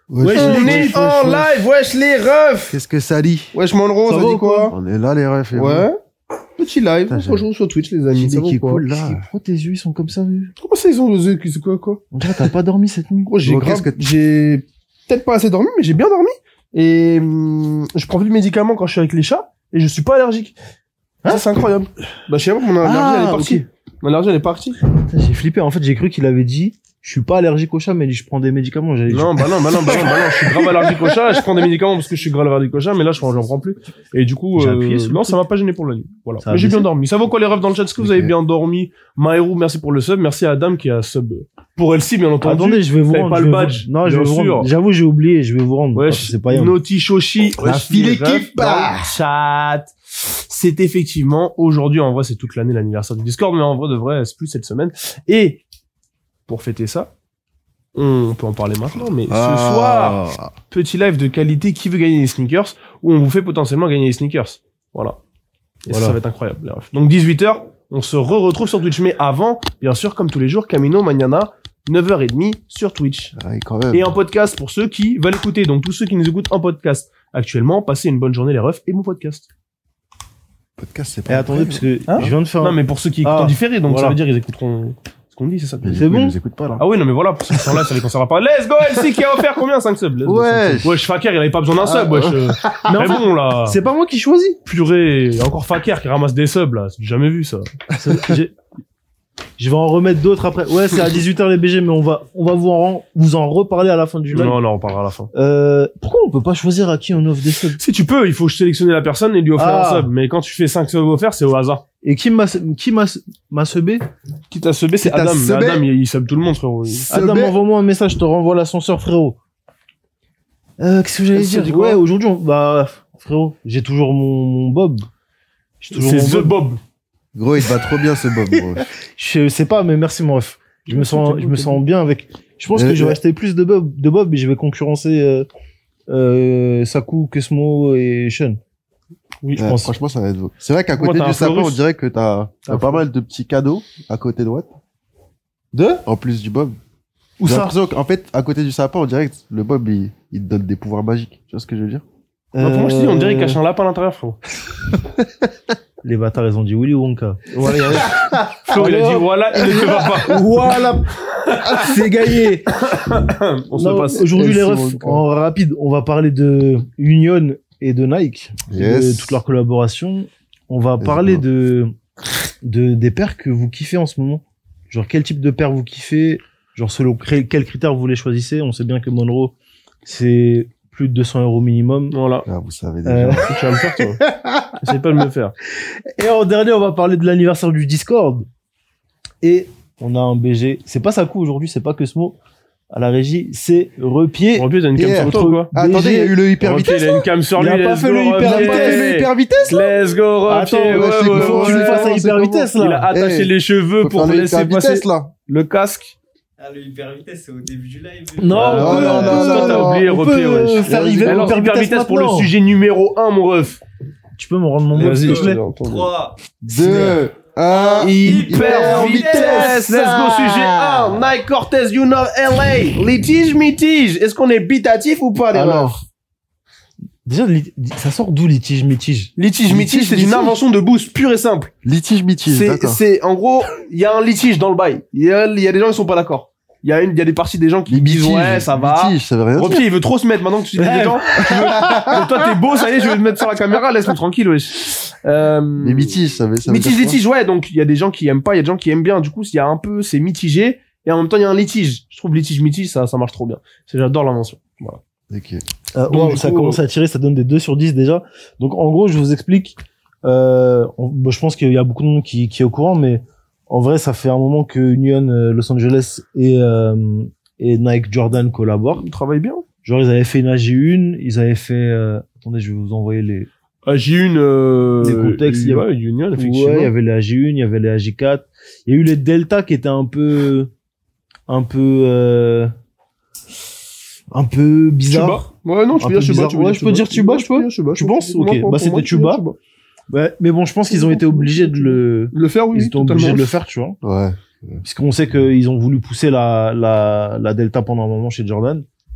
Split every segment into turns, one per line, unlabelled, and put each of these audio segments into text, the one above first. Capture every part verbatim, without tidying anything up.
Wesh,
On
les
est
refs,
en
wesh,
live, wesh les refs.
Qu'est-ce que ça dit?
Wesh Monroe, ça,
Ça va
dit
ou
quoi?
On est là, les refs. et
Ouais. Petit live,
Putain,
on joue sur Twitch, les amis.
L'idée
Ça va
qui
ou
est
quoi?
cool, là.
Pourquoi tes yeux ils sont comme ça, vu?
Comment ça, ils ont osé? C'est quoi, quoi?
On dirait que t'as pas dormi cette nuit.
Gros, j'ai
Bon,
grave,
qu'est-ce que-
j'ai peut-être pas assez dormi, mais j'ai bien dormi. Et hum, je prends plus de médicaments quand je suis avec les chats, et je suis pas allergique. Ça, c'est incroyable. Bah, je sais pas, mon allergie,
Ah,
elle est partie.
ok.
Mon allergie, elle est partie.
Putain, j'ai flippé. En fait, j'ai cru qu'il avait dit, je suis pas allergique au chat, mais je prends des médicaments. J'allais
Non, bah non, bah non, bah non, bah non, je suis grave allergique au chat, je prends des médicaments parce que je suis grave allergique au chat, mais là, je prends, j'en prends plus. Et du coup,
J'ai
euh,
appuyé sur le
non,
truc.
ça m'a pas gêné pour la nuit. Voilà.
Ça a
Mais j'ai bien
baissé.
dormi. Ça vaut quoi les refs dans le chat? Est-ce que vous
Ok.
avez bien dormi? Maïrou, merci pour le sub. Merci à Adam qui a sub pour Elsie, bien entendu.
Attendez, je vais vous
T'avais
rendre.
pas
je
le
vais vous-
badge,
Non, je vais
bien
vous
sûr.
rendre. J'avoue, j'ai oublié, je vais vous rendre. parce que
Wesh,
c'est pas Yann.
Naughty Shoshi.
La
Wesh,
file
les
équipe,
refs dans
bah.
le chat. C'est effectivement aujourd'hui, en vrai, c'est toute l'année l'anniversaire du Discord, mais en vrai, de vrai, c'est plus cette semaine. Et, pour fêter ça, on peut en parler maintenant, mais ce soir,
Ah.
petit live de qualité qui veut gagner des sneakers, où on vous fait potentiellement gagner des sneakers. Voilà. Et
Voilà.
ça, ça va être incroyable, les refs. Donc, dix-huit heures, on se re-retrouve sur Twitch, mais avant, bien sûr, comme tous les jours, Camino Mañana, neuf heures trente sur Twitch.
Ouais, quand même.
Et en podcast pour ceux qui veulent écouter. Donc, tous ceux qui nous écoutent en podcast actuellement, passez une bonne journée, les refs, et mon podcast.
Podcast, c'est
Et
pas.
attendez, parce que
Hein
je viens de faire.
Non, mais pour ceux qui écoutent
Ah,
en différé, donc
voilà.
ça veut dire ils écouteront ce qu'on dit, c'est ça.
Mais
C'est
du coup,
bon
Ils nous écoutent pas, là.
Ah oui, non, mais voilà, pour ceux qui sont là, ça les concerne pas. Let's go, L C qui a offert combien? cinq subs. Let's go,
Wesh.
cinq subs. Wesh, Faker, il avait pas besoin d'un
Ah,
sub, wesh. euh.
Mais en
Mais
fait,
bon, là.
c'est pas moi qui choisis.
Purée. Il y a encore Faker qui ramasse des subs, là. J'ai jamais vu ça.
C'est- j'ai- Je vais en remettre d'autres après. Ouais, c'est à dix-huit heures les B G, mais on va, on va vous en, vous en reparler à la fin du live.
Non, non, on parlera à la fin.
Euh, pourquoi on peut pas choisir à qui on offre des subs?
Si tu peux, il faut sélectionner la personne et lui offrir
Ah.
un sub. Mais quand tu fais cinq subs offerts, c'est au hasard.
Et qui m'a, qui m'a, m'a subé?
Qui t'a subé, c'est
Qui t'a
Adam. Mais
subé
Adam, il, il sub tout le monde, frérot. Il-
Adam,
Subé.
envoie-moi un message, je te renvoie l'ascenseur, frérot. Euh, qu'est-ce que j'allais
Ça
dire?
dit quoi
Ouais, aujourd'hui, on- bah, frérot, j'ai toujours mon, mon Bob. J'ai toujours
C'est
mon
The Bob.
Gros, il te va trop bien, ce Bob, gros.
Je sais pas, mais merci, mon ref. Je me sens, je me sens bien avec. Je pense
Euh,
que je vais
euh.
acheter plus de Bob, de Bob et je vais concurrencer, euh, euh, Saku, Kesmo et Sean.
Oui,
Je
Ouais,
pense.
Franchement, ça va être beau. C'est vrai qu'à
Moi,
côté
t'as un
du sapin,
Fleurus.
on dirait que t'as, t'as
Un
pas
Fleurus.
mal de petits cadeaux à côté droite.
De?
En plus du Bob.
Où
J'ai
ça?
l'impression qu'en fait, à côté du sapin, on dirait que le Bob, il, il te donne des pouvoirs magiques. Tu vois ce que je veux dire?
Non, pour moi, je te dis, on dirait qu'il
Euh,
cache un lapin à l'intérieur, frérot.
Les bâtards, ils ont dit Willy Wonka.
Voilà, il y a- Flo, il a dit, voilà, il ne te va pas.
Voilà! C'est gagné!
On se
Non,
passe.
aujourd'hui, les
Merci,
refs,
Wonka.
en rapide, on va parler de Union et de Nike.
Yes.
De toute leur collaboration. On va
Let's
parler
go.
de, de, des paires que vous kiffez en ce moment. Genre, quel type de paires vous kiffez? Genre, selon cré- quels critères vous les choisissez? On sait bien que Monroe, c'est plus de deux cents euros minimum.
Voilà.
Ah, vous savez déjà.
Euh,
Tu vas me faire, toi. Essaye pas de me faire.
Et en dernier, on va parler de l'anniversaire du Discord. Et on a un B G. C'est pas Saku aujourd'hui, c'est pas que ce mot. À la régie, c'est Repied.
En plus, t'as une cam
Pierre,
sur toi, quoi.
Ah, attendez, il y a eu le hyper
Repied,
vitesse.
il a une cam sur
Il
lui.
a pas
let's
fait
go,
le hyper
Repied.
Il a pas fait le hyper vitesse, là?
Let's go, Repied.
Attends,
ouais,
ouais, c'est
ouais,
cool.
Faut que tu
ouais,
lui fasses
ouais.
un hyper
comment
vitesse,
Il a
là.
attaché
Eh,
les cheveux
Faut
pour
faire le
laisser
hyper
passer
vitesse, là.
le casque.
Ah, le hyper vitesse, c'est au début du live.
Non,
Ah,
on peut-
non, non,
on
non,
peut-
T'as oublié,
on
Repied,
peut
wesh.
faire hyper
Alors, hyper
vitesse
vitesse pour le
maintenant.
sujet numéro un, mon ref.
Tu peux me rendre mon mot,
Vas-y,
s'il
je
te
te
plaît?
l'ai entendu.
trois.
Deux, un.
Hyper vitesse. Let's go, sujet un. Nike Cortez, you know L A. Litige, mitige. Est-ce qu'on est bitatif ou pas, les refs?
Alors, déjà, lit- ça sort d'où litige mitige?
Litige, mitige, c'est une
mitige.
invention de Boost pure et simple.
Litige mitige,
C'est,
d'accord.
c'est, en gros, il y a un litige dans le bail. Il y a, il y a des gens qui sont pas d'accord. Il y a une, il y a des parties des gens qui
Les
disent
mitiges,
ouais, ça va.
Litige, ça veut rien dire.
Repied, il veut trop se mettre maintenant que tu dis des gens. Tu veux- Donc toi, t'es beau, ça y est, je vais te mettre sur la caméra, laisse-moi tranquille, wesh. Euh,
Les mitiges, ça veut, ça veut
Mitige,
dire quoi?
litige, ouais, donc il y a des gens qui aiment pas, il y a des gens qui aiment bien. Du coup, il y a un peu, c'est mitigé. Et en même temps, il y a un litige. Je trouve litige, mitige, ça, ça marche trop bien. C'est, j'adore l'invention. Voilà.
Ok.
Euh,
Donc,
wow,
du
ça
coup,
commence à tirer, ça donne des deux sur dix déjà. Donc en gros, je vous explique. Euh, on- bah, je pense qu'il y a beaucoup de monde qui, qui est au courant, mais en vrai, ça fait un moment que Union euh, Los Angeles et, euh, et Nike Jordan collaborent.
Il travaille bien.
Genre, ils avaient fait une A G un, ils avaient fait... Euh... Attendez, je vais vous envoyer les...
Ah, j'ai une, euh,
Les contextes, il y a-
ouais, Union, effectivement.
Ouais, il y avait les A G un, il y avait les A G quatre. Il y a eu les Delta qui étaient un peu... Un peu... Euh... Un peu bizarre.
Tuba. Ouais, non, tu
Un
peux dire
peu
Tuba.
bizarre.
tu peux
Ouais,
dire
je peux dire Tuba, je peux
Ouais, Tuba,
Tu
je
penses
peux. Moi,
Ok,
pour-
bah,
pour
c'était
moi,
Tuba. Ouais, mais bon, je pense qu'ils ont été obligés de le...
Le faire, oui,
Ils étaient obligés
totalement.
de le faire, tu vois.
Ouais.
Puisqu'on sait qu'ils ont voulu pousser la, la, la Delta pendant un moment chez Jordan.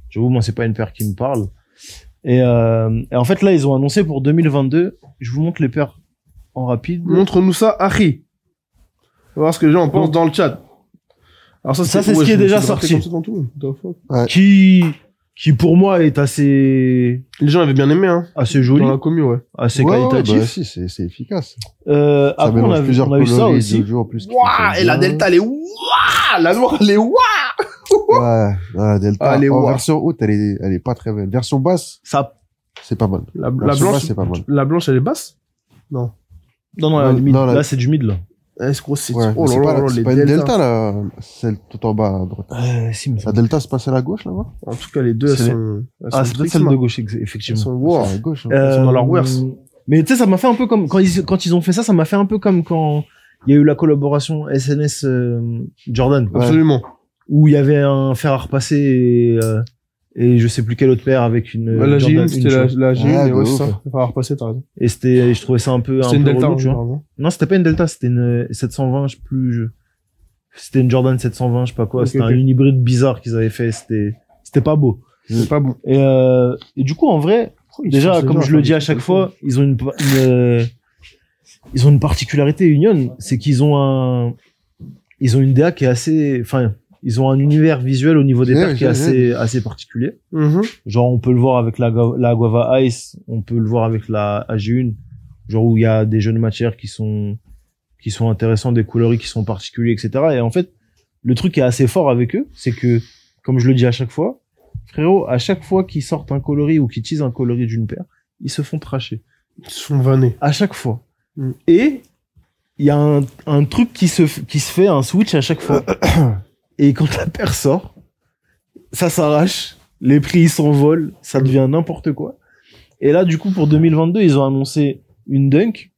J'avoue, moi, c'est pas une paire qui me parle. Et, euh, et en fait, là, ils ont annoncé pour deux mille vingt-deux, je vous montre les paires en rapide.
Montre-nous ça, Harry. On va voir ce que les gens en pensent
Donc,
dans le chat. Alors ça,
ça,
c'est
c'est ce
ouais,
qui est
je me
déjà
suis drafté
sorti.
comme ça dans tout. What the fuck.
Qui, qui pour moi est assez,
Les gens avaient bien aimé, hein.
assez joli,
Dans la commu, ouais.
assez
Ouais, ouais,
qualitatif.
bah, si, c'est, c'est efficace.
Euh,
Ça
après, on
mélange
a, vu,
plusieurs
on a eu ça
coloris,
aussi.
Jojo en plus. qui
Waouh,
fonctionnent
et la
bien.
Delta, elle est waouh, la noire, elle est waouh.
Ouais, la Delta.
Ah, elle est
en
wow.
version haute, elle est, elle est pas très belle. Version basse,
Ça,
c'est pas mal.
La, la
Version
blanche,
basse, c'est pas mal.
la blanche, elle est basse? Non.
non, non,
Non,
la mid.
non, la-
là, c'est du mid, là.
Eh, c'est gros, c'est,
Ouais,
oh
mais c'est
là
pas,
là là,
c'est
les
pas une
Delta.
Delta, là, celle tout en bas à droite.
Euh, si, mais
La Delta, c'est pas celle à gauche, là-bas?
En tout cas, les deux, elles
C'est les-
sont, elles
ah,
sont
c'est peut-être celle
Trixma.
de gauche, ex-
Elles
effectivement.
sont wow.
C'est à gauche, hein.
Elles sont dans leur wares.
Mais tu sais, ça m'a fait un peu comme quand ils quand ils ont fait ça, ça m'a fait un peu comme quand il y a eu la collaboration S N S euh, Jordan,
Ouais.
Absolument.
où il y avait un fer à repasser et, euh, et je sais plus quelle autre paire avec une
Bah, la G un,
Jordan,
c'était
une
la,
chose.
la G un,
Ouais,
mais
de
ouais,
ouf.
c'est ça. Il va falloir repasser, t'as raison.
Et c'était, je trouvais ça un peu un
C'était une
peu
Delta,
relou, tu vois.
généralement.
Non, c'était pas une Delta, c'était une sept cent vingt, je sais plus. Je... C'était une Jordan sept cent vingt, je sais pas quoi.
Ok,
c'était
ok.
un une hybride bizarre qu'ils avaient fait. C'était, c'était pas beau.
C'est pas bon.
Et, euh, et du coup, en vrai,
Ils
déjà,
cherchent
comme
déjà
je
à
le
faire
dis à
des
chaque
trucs
fois, ils ont une, une euh, ils ont une particularité Union, c'est qu'ils ont un, ils ont une D A qui est assez, enfin, ils ont un univers visuel au niveau des
Ouais,
paires qui est
j'ai-
assez, assez particulier.
Mhm.
Genre, on peut le voir avec la, Gu- la Guava Ice, on peut le voir avec la A G un, genre où il y a des jeunes matières qui sont, qui sont intéressants, des coloris qui sont particuliers, et cetera. Et en fait, le truc qui est assez fort avec eux, c'est que, comme je le dis à chaque fois, frérot, à chaque fois qu'ils sortent un coloris ou qu'ils teasent un coloris d'une paire, ils se font tracher.
Ils sont vannés.
À chaque fois.
Mm.
Et, il y a un, un truc qui se, f- qui se fait, un switch à chaque fois. Et quand la paire sort, ça s'arrache, les prix ils s'envolent, ça devient n'importe quoi. Et là, du coup, pour deux mille vingt-deux, ils ont annoncé une Dunk,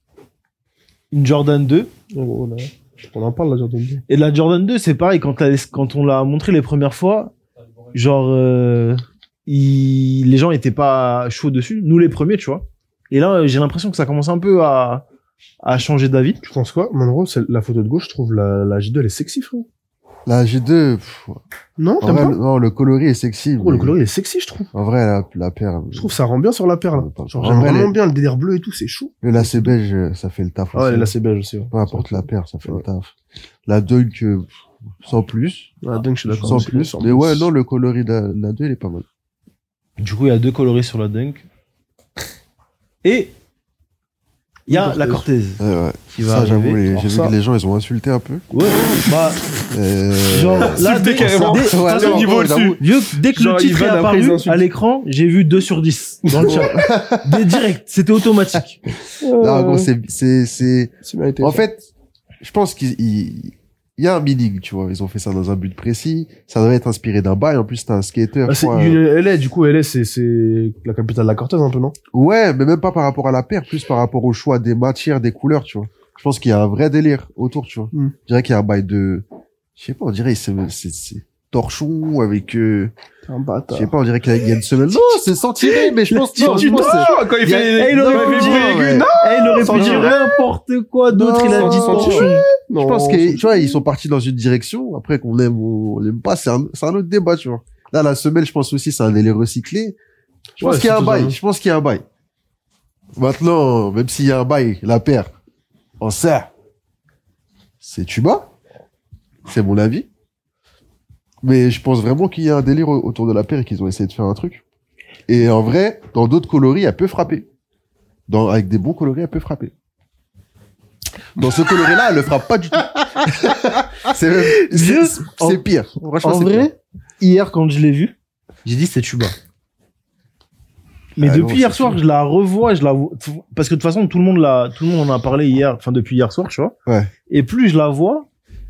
une Jordan deux,
Oh, là. On en parle, là, Jordan deux.
et la Jordan deux, c'est pareil, quand, la- quand on l'a montré les premières fois, genre, euh, il- les gens étaient pas chauds dessus, nous les premiers, tu vois. Et là, j'ai l'impression que ça commence un peu à, à changer d'avis.
Tu penses quoi? Monroe, c'est la photo de gauche, je trouve la, la J deux, elle est sexy, frérot.
La G deux, pff,
Non,
en
t'aimes
vrai,
pas?
le- non, le coloris est sexy.
Gros, le
mais-
coloris, il est sexy, je trouve.
En vrai, la, la paire.
Je trouve que ça rend bien sur la paire, là.
Attends,
Genre,
en
j'aime
vrai,
vraiment
les-
bien le délire bleu et tout, c'est chaud.
Le lacet beige, euh, ça fait le taf.
Ah ouais,
aussi.
là, c'est beige aussi, ouais.
Peu importe la paire, ça fait
Ouais.
le taf. La Dunk, euh, sans plus.
Ah, donc, je suis d'accord.
Sans
aussi.
plus.
Sans
Mais ouais, non, le coloris de la, de la deux, il est pas mal.
Du coup, il y a deux coloris sur la Dunk. Et, il y a la Cortez
Ouais, ouais.
qui va
Ça, j'avoue,
arriver.
les-
Alors
j'ai vu
ça-
que les gens, ils ont insulté un peu.
Ouais, bah,
Euh,
genre, là,
Insulté
dès,
carrément.
dès-
Ouais,
de toute façon,
non,
niveau
non,
au-dessus.
j'avoue.
vieux que dès que
Genre,
le titre
il
est
va d'après les
apparu
insultes.
à l'écran, j'ai vu deux sur dix dans le chat. Des directs, c'était automatique.
Non, gros, c'est, c'est, c'est,
C'est mérité.
en
ça.
fait, je pense qu'il il- il y a un meaning, tu vois. Ils ont fait ça dans un but précis. Ça devait être inspiré d'un bail. En plus, c'était un skater.
Bah,
je
c'est
crois.
L A, du coup, L A, c'est, c'est la capitale de la Cortez, un peu, non?
Ouais, mais même pas par rapport à la paire, plus par rapport au choix des matières, des couleurs, tu vois. Je pense qu'il y a un vrai délire autour, tu vois.
Mm.
Je dirais qu'il y a un bail de, je sais pas, on dirait c'est, c'est, c'est torchon avec, euh,
T'es un
je
bâtard.
sais pas, on dirait qu'il y a une semelle. Non, c'est sans tirer, mais je pense
Tu,
non,
tu
je pense que
non, quand il
il y a-
fait,
Eh, il aurait
Non,
pu dire,
ouais, ouais.
non, eh, il aurait
Sans
pu dire
dire-
n'importe quoi d'autre, il a
Non,
dit
sans
torchon.
dire-
Non,
Je pense
c'est-
que, tu vois, ils sont partis dans une direction. Après, qu'on l'aime ou on l'aime pas, c'est un, c'est un autre débat, tu vois. Là, la semelle, je pense aussi, c'est un délire recyclé. Je pense
Ouais,
qu'il y a un
c'est
bail.
totalement-
Je pense qu'il y a un bail. Maintenant, même s'il y a un bail, la paire, en serre, c'est tuba. C'est mon avis. Mais je pense vraiment qu'il y a un délire au- autour de la paire et qu'ils ont essayé de faire un truc. Et en vrai, dans d'autres coloris, elle peut frapper. Dans, avec des bons coloris, elle peut frapper. Dans ce coloris-là, elle le frappe pas du tout. c'est même-
Vieux,
c'est c'est
en-
pire. Franchement,
En
c'est
vrai, hier, quand je l'ai vu, j'ai dit c'est Tuba. Mais
Ah
depuis
non,
hier
c'est
soir,
sûr.
je la revois, je la vois, parce que de toute façon, tout le monde l'a, tout le monde en a parlé hier, enfin, depuis hier soir, tu vois.
Ouais.
Et plus je la vois,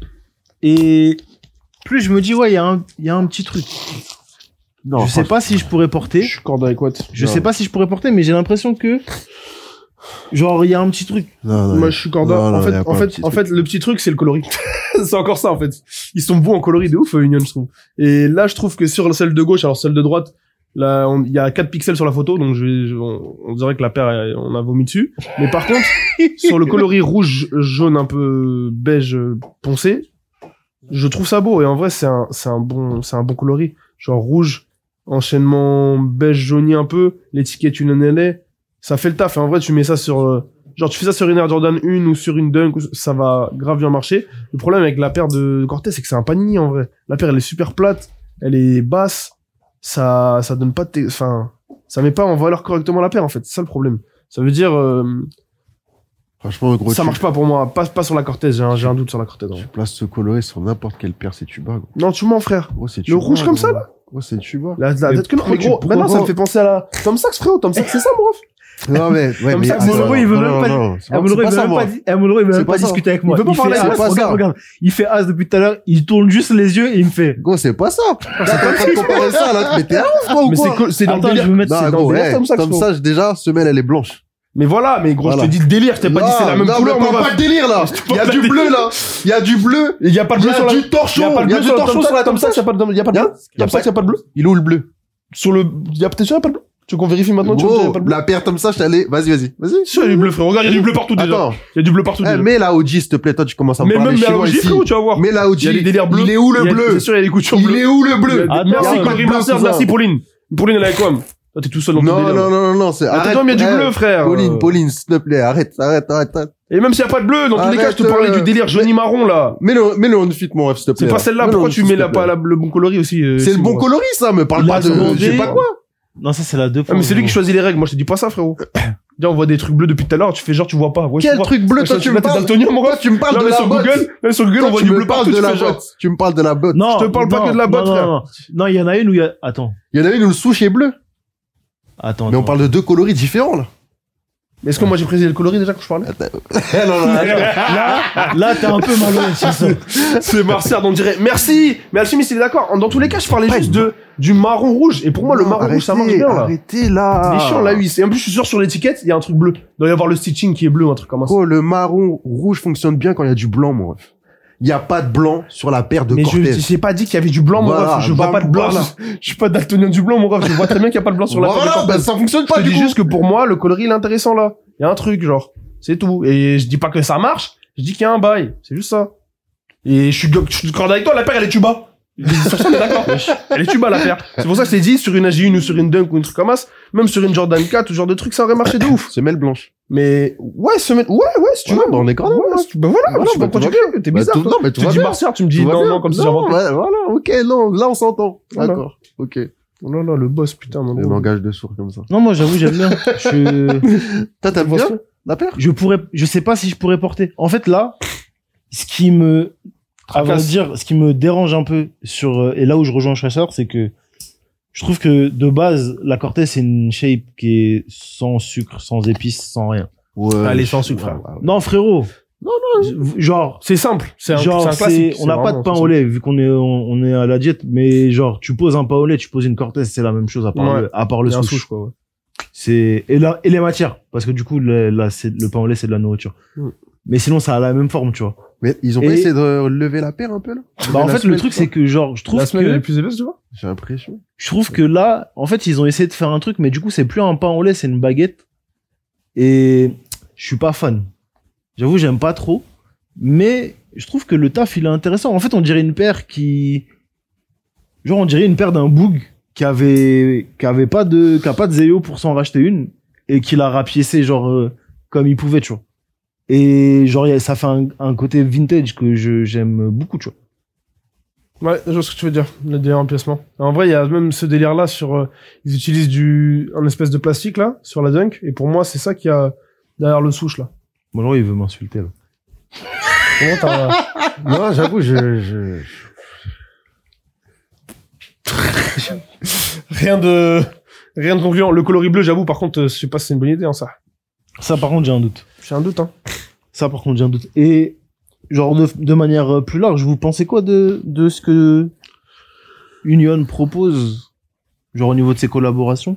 et plus je me dis, ouais, il y a un, il y a un petit truc.
Non,
je sais pas si je pourrais porter.
Je suis corde avec Watt.
Je
Non.
sais pas si je pourrais porter, mais j'ai l'impression que, genre, il y a un petit truc.
Non, non,
Moi, je suis corda.
non,
En
non,
fait,
y a pas
en
un
fait,
petit
en
truc.
fait, le petit truc, c'est le coloris. C'est encore ça, en fait. Ils sont bons en coloris de ouf, euh, Union, je trouve. Et là, je trouve que sur celle de gauche, alors celle de droite, là, on- il y a quatre pixels sur la photo, donc je vais, je- on, on dirait que la paire, elle- on a vomi dessus. Mais par contre, sur le coloris rouge, jaune, un peu beige euh, poncé, je trouve ça beau. Et en vrai, c'est un, c'est un bon, c'est un bon coloris. Genre rouge, enchaînement beige jauni un peu, l'étiquette Union L A, ça fait le taf. Et en vrai, tu mets ça sur, euh, genre, tu fais ça sur une Air Jordan un ou sur une Dunk, ça va grave bien marcher. Le problème avec la paire de Cortez, c'est que c'est un panini, en vrai. La paire, elle est super plate, elle est basse, ça, ça donne pas de, t- enfin, ça met pas en valeur correctement la paire, en fait. C'est ça le problème. Ça veut dire, euh,
Franchement, gros,
ça
tu,
marche pas pour moi. Pas, pas sur la Cortez, j'ai un, j'ai un doute sur la Cortez. en vrai.
tu places ce coloré sur n'importe quelle paire, c'est tuba, gros.
Non, tu mens, frère.
Gros, c'est
Le
tuba,
rouge comme
gros.
ça, là?
Gros, c'est tuba.
La, la,
Mais
peut-être que non,
pourquoi
mais
tu-
gros,
pourquoi
maintenant, ça
pas
me fait penser à la Tom Sachs, frérot. Tom Sachs, c'est ça, mon ref.
Non, mais, ouais,
Comme
mais,
ça,
attends,
Amoloro, il veut
non,
même
non,
pas-
non, c'est pas-
Amoloro,
c'est
il
pas
veut
ça,
même
moi.
pas, di- Amoloro, il veut
C'est
même
pas
pas
ça.
discuter avec moi.
Il veut pas parler
fait
avec
as,
moi. C'est pas
regarde,
ça.
regarde. Il fait as depuis tout à l'heure, il tourne juste les yeux et il me fait.
Gros, c'est pas ça. Là, t'es en train de comparer ça, là. Mais t'es un ouf, toi, ou
Mais
quoi?
c'est co- c'est dans le
Attends,
délire.
je veux mettre
Non,
c'est dans
gros,
le délire
ouais,
Tom Sachs,
Tom
frérot.
Sachs, déjà, semelle, elle est blanche.
Mais voilà, mais gros,
Voilà.
je te dis le délire, je t'ai pas dit c'est la même
non,
couleur,
mais
mon
parle
ref.
pas de délire, là. Il y a du bleu, là. Il y a du bleu.
Il y a pas de
Il y
bleu
a
sur la,
du torchon.
il y a pas de
Il y a
bleu
du
sur la
torchon
Tom
sur la
Sachs, Tom
Tom
Sachs, il y a pas de, il y a pas de
Y a-
bleu. Tom Sachs, il y a pas de bleu.
Il est où le bleu?
Sur le, il y a peut-être, il y a pas de bleu. Tu veux qu'on vérifie maintenant, tu vois, il y a
Gros,
pas de bleu.
la paire Tom Sachs, elle est, vas-y, vas-y, vas-y.
Sûr, il y a du bleu, frérot. Regarde, il y a du bleu partout, déjà.
Attends.
Il y a du bleu partout,
Eh,
déjà.
mets la O G, s'il te plaît, toi, tu commences à me
Mais
parler
même, mais à
chinois
l'O G,
ici.
frérot, tu vas voir.
Mets la O
Il y a
G.
des délires bleus.
Il est où
Il y
le
a-
bleu?
C'est sûr, il y a des coutures
Il
bleues.
est où le bleu?
Il y a des-
Attends,
Merci,
le
coloris
bleu,
Marcel,
cousin.
merci, Pauline. Pauline, elle est avec quoi? Toi, t'es tout seul dans ton
Non,
délire.
non, non, non, c'est,
Attends,
arrête.
mais il y a du
eh,
bleu, frère.
Pauline,
Euh,
Pauline, s'il te plaît, arrête, arrête, arrête, arrête.
Et même s'il y a pas de bleu, dans tous les cas, je te
Arrête,
parlais
euh,
du délire jauni-marron, là.
Mets-le, mets-le en fit, mon ref, s'il te plaît.
C'est pas
là.
celle-là,
Mets-le
pourquoi
en
tu
fit,
mets
s'il
la,
te
pas
plaît.
la- le bon coloris aussi? euh,
C'est le
si,
bon
moi.
coloris, ça, me parle
Il
pas
a
de,
demandé-
je sais pas quoi.
Non, ça, c'est la deux
Ah,
fois.
mais c'est lui qui
gros.
choisit les règles. Moi, je te dis pas ça, frérot. Viens, on voit des trucs bleus depuis tout à l'heure. Tu fais genre, tu vois pas. Ouais, je
Quel
vois.
truc bleu,
Ouais,
toi,
je-
tu
là,
me
t'es
parles,
daltonien, mon
toi,
ref.
tu me parles
Là,
de
on est
la
sur
botte.
Google. Là, sur Google,
Toi,
on voit
tu
du
me
bleu
parles
partout.
de
Tu
la
fais genre.
botte. Tu me parles de la botte.
Non.
Je te parle pas
non,
que de la botte,
non,
frère.
non, non. Non, il y en a une où il y a, attends.
Il y en a une où le souche est bleu.
Attends.
Mais on
attends.
parle de deux coloris différents, là.
Mais est-ce que moi, j'ai précisé le coloris déjà quand je parlais?
Eh, non, non, non.
Là, là, t'es un peu malheureux sur ça.
C'est Martial, on dirait merci. Mais Alchimiste, il est d'accord. Dans tous les cas, je parlais juste de, du marron rouge. Et pour moi, le marron rouge, ça marche bien, là.
Arrêtez, là.
Il est chiant, là, oui. Et en plus, je suis sûr, sur l'étiquette, il y a un truc bleu. Il doit y avoir le stitching qui est bleu ou un truc comme ça.
Gros, le marron rouge fonctionne bien quand il y a du blanc, mon ref. Il y a pas de blanc sur la paire de
Mais
Cortez.
je, j'ai pas dit qu'il y avait du blanc, mon
Voilà,
ref. Je vois
bah,
pas de blanc,
voilà.
là. Je suis pas daltonien du blanc, mon ref. Je vois très bien qu'il y a pas de blanc sur la paire de
Voilà,
Cortez.
bah, ça fonctionne
Je
pas,
te
du
dis
coup.
juste que pour moi, le coloris, il est intéressant, là. Il y a un truc, genre. C'est tout. Et je dis pas que ça marche. Je dis qu'il y a un bail. C'est juste ça. Et je suis, je suis d'accord avec toi, la paire, elle est tuba. Sur ça, on est d'accord. Elle est tuba, la paire. C'est pour ça que je t'ai dit, sur une A G un ou sur une Dunk ou un truc comme ça, même sur une Jordan quatre, ce genre de truc, ça aurait marché de ouf.
Semelle blanche.
Mais, ouais, se mettre, ouais, ouais, si tu
Ouais,
veux.
bah, on est grave,
Ouais,
ouais.
si tu- bah voilà,
Voilà,
je sais pas
bah,
pourquoi
tout
tu
va
veux. T'es
Bah,
bizarre.
tout-
toi.
non, mais
Je
tout
te
va
dis
bien.
Martial, tu me dis
Tout va
non,
bien.
non, comme si
Non,
j'inventais.
ouais, voilà, ok, non, là, on s'entend.
Voilà.
D'accord. Ok.
Oh là là, le boss, putain, mon
Le
gros.
langage de sourd comme ça.
Non, moi, j'avoue, j'aime bien. Je,
Toi, t'aimes bien la paire?
je pourrais, je sais pas si je pourrais porter. En fait, là, ce qui me, à vrai
Tracasse.
dire, ce qui me dérange un peu sur, euh, et là où je rejoins Chasseur, c'est que je trouve que de base, la Cortez, c'est une shape qui est sans sucre, sans épices, sans rien.
Ouais.
Allez, sans sucre, frère.
Ouais, ouais.
Non, frérot. Non, non. Genre,
C'est simple. C'est un,
genre,
c'est un
c'est,
classique.
on n'a
C'est
pas de
vraiment-
pain au lait, vu qu'on est, on, on est à la diète, mais genre, tu poses un pain au lait, tu poses une Cortez, c'est la même chose à part
Ouais.
le, à part le
Il y a un
souche.
souche, quoi, ouais.
C'est, et là, et les matières. Parce que du coup, le, là, c'est, le pain au lait, c'est de la nourriture.
Mm.
Mais sinon, ça a la même forme, tu vois.
Mais ils ont pas
Et-
essayé de lever la paire un peu, là?
Bah, en
La
fait, le
semelle,
truc,
tu vois
c'est que, genre, je trouve
La semaine, elle est
que,
plus épaisse, tu vois?
J'ai l'impression.
je trouve que là, en fait, ils ont essayé de faire un truc, mais du coup, c'est plus un pain au lait, c'est une baguette. Et je suis pas fan. J'avoue, j'aime pas trop. Mais je trouve que le taf, il est intéressant. En fait, on dirait une paire qui, genre, on dirait une paire d'un boug qui avait, qui avait pas de, qui a pas de zéo pour s'en racheter une et qui l'a rapiécé, genre, euh, comme il pouvait, tu vois. Et genre, y a- ça fait un, un côté vintage que je, j'aime beaucoup, tu vois.
Ouais, je vois ce que tu veux dire, le délire empiècement. En vrai, il y a même ce délire-là sur, euh, ils utilisent du, un espèce de plastique, là, sur la Dunk, et pour moi, c'est ça qu'il y a derrière le souche, là.
Bon, alors, il veut m'insulter, là.
Comment t'as,
Non, j'avoue, je, je...
rien de, rien de concluant. Le coloris bleu, j'avoue, par contre, euh, je sais pas si c'est une bonne idée, hein, ça.
Ça, par contre, j'ai un doute.
J'ai un doute, hein.
Ça, par contre, j'ai un doute. Et, genre, de, de manière euh, plus large, vous pensez quoi de, de ce que Union propose, genre, au niveau de ses collaborations?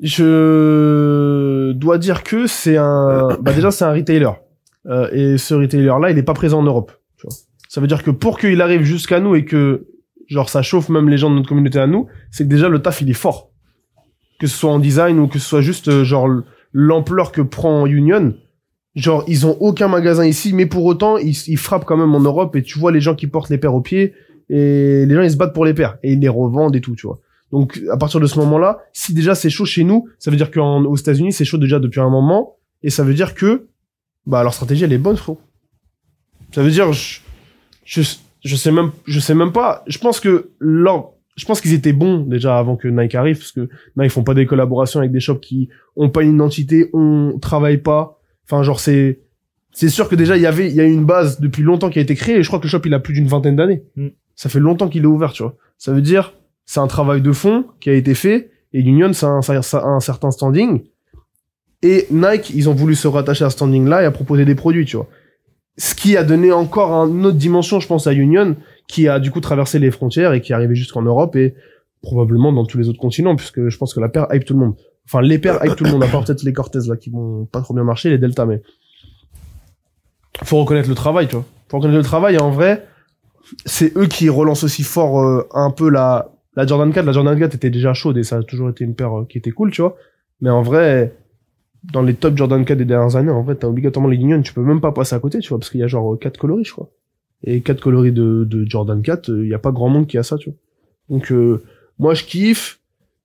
Je dois dire que c'est un, bah déjà, c'est un retailer. Euh, et ce retailer-là, il est pas présent en Europe. Tu vois. Ça veut dire que pour qu'il arrive jusqu'à nous et que, genre, ça chauffe même les gens de notre communauté à nous, c'est que déjà, le taf, il est fort. Que ce soit en design ou que ce soit juste, euh, genre, l'ampleur que prend Union. Genre, ils ont aucun magasin ici, mais pour autant, ils, ils frappent quand même en Europe et tu vois les gens qui portent les paires aux pieds et les gens, ils se battent pour les paires et ils les revendent et tout, tu vois. Donc, à partir de ce moment-là, si déjà c'est chaud chez nous, ça veut dire qu'aux États-Unis, c'est chaud déjà depuis un moment. Et ça veut dire que, bah, leur stratégie, elle est bonne, frérot. Ça veut dire, je, je, je sais même, je sais même pas. Je pense que leur, je pense qu'ils étaient bons déjà avant que Nike arrive, parce que Nike font pas des collaborations avec des shops qui ont pas une identité, on travaille pas. Enfin, genre, c'est, c'est sûr que déjà, il y avait, il y a une base depuis longtemps qui a été créée, et je crois que le shop, il a plus d'une vingtaine d'années. Mm. Ça fait longtemps qu'il est ouvert, tu vois. Ça veut dire, c'est un travail de fond qui a été fait, et Union, ça a un, ça a un certain standing. Et Nike, ils ont voulu se rattacher à ce standing-là et à proposer des produits, tu vois. Ce qui a donné encore une autre dimension, je pense, à Union, qui a du coup traversé les frontières et qui est arrivé jusqu'en Europe et probablement dans tous les autres continents, puisque je pense que la paire hype tout le monde. Enfin, les paires hype tout le monde, à part peut-être les Cortez, là, qui vont pas trop bien marcher, les Delta, mais faut reconnaître le travail, tu vois. Faut reconnaître le travail, et en vrai, c'est eux qui relancent aussi fort euh, un peu la, la Jordan quatre. La Jordan quatre était déjà chaude et ça a toujours été une paire euh, qui était cool, tu vois. Mais en vrai, dans les top Jordan quatre des dernières années, en fait, t'as obligatoirement les Union, tu peux même pas passer à côté, tu vois, parce qu'il y a genre quatre coloris, je crois. Et quatre coloris de, de Jordan quatre, il euh, y a pas grand monde qui a ça, tu vois. Donc, euh, moi, je kiffe.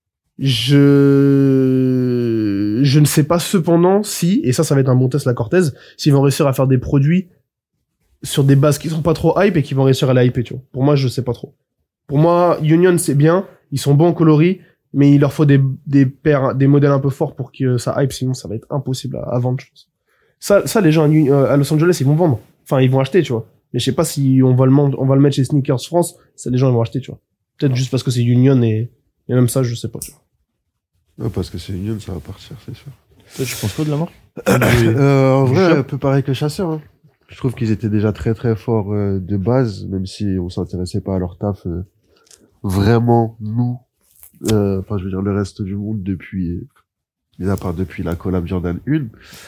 Je, je ne sais pas cependant si, et ça, ça va être un bon test, la Cortez, s'ils vont réussir à faire des produits sur des bases qui sont pas trop hype et qui vont réussir à la hyper, tu vois. Pour moi, je sais pas trop. Pour moi, Union, c'est bien. Ils sont bons en coloris, mais il leur faut des, des paires, des modèles un peu forts pour que ça hype, sinon ça va être impossible à, à vendre, je pense. Ça, ça, les gens à, à Los Angeles, ils vont vendre. Enfin, ils vont acheter, tu vois. Mais je sais pas si on va le, on va le mettre chez Sneakers France, ça, les gens, ils vont acheter, tu vois. Peut-être juste parce que c'est Union et, et même ça, je sais pas, tu vois.
Ouais, parce que c'est Union, ça va partir, c'est sûr.
Toi, tu penses quoi de la marque?
euh, En vrai, un peu pareil que Chasseur, hein. Je trouve qu'ils étaient déjà très très forts euh, de base, même si on s'intéressait pas à leur taf euh, vraiment, nous, euh, enfin je veux dire le reste du monde depuis, mis à part depuis la collab Jordan un.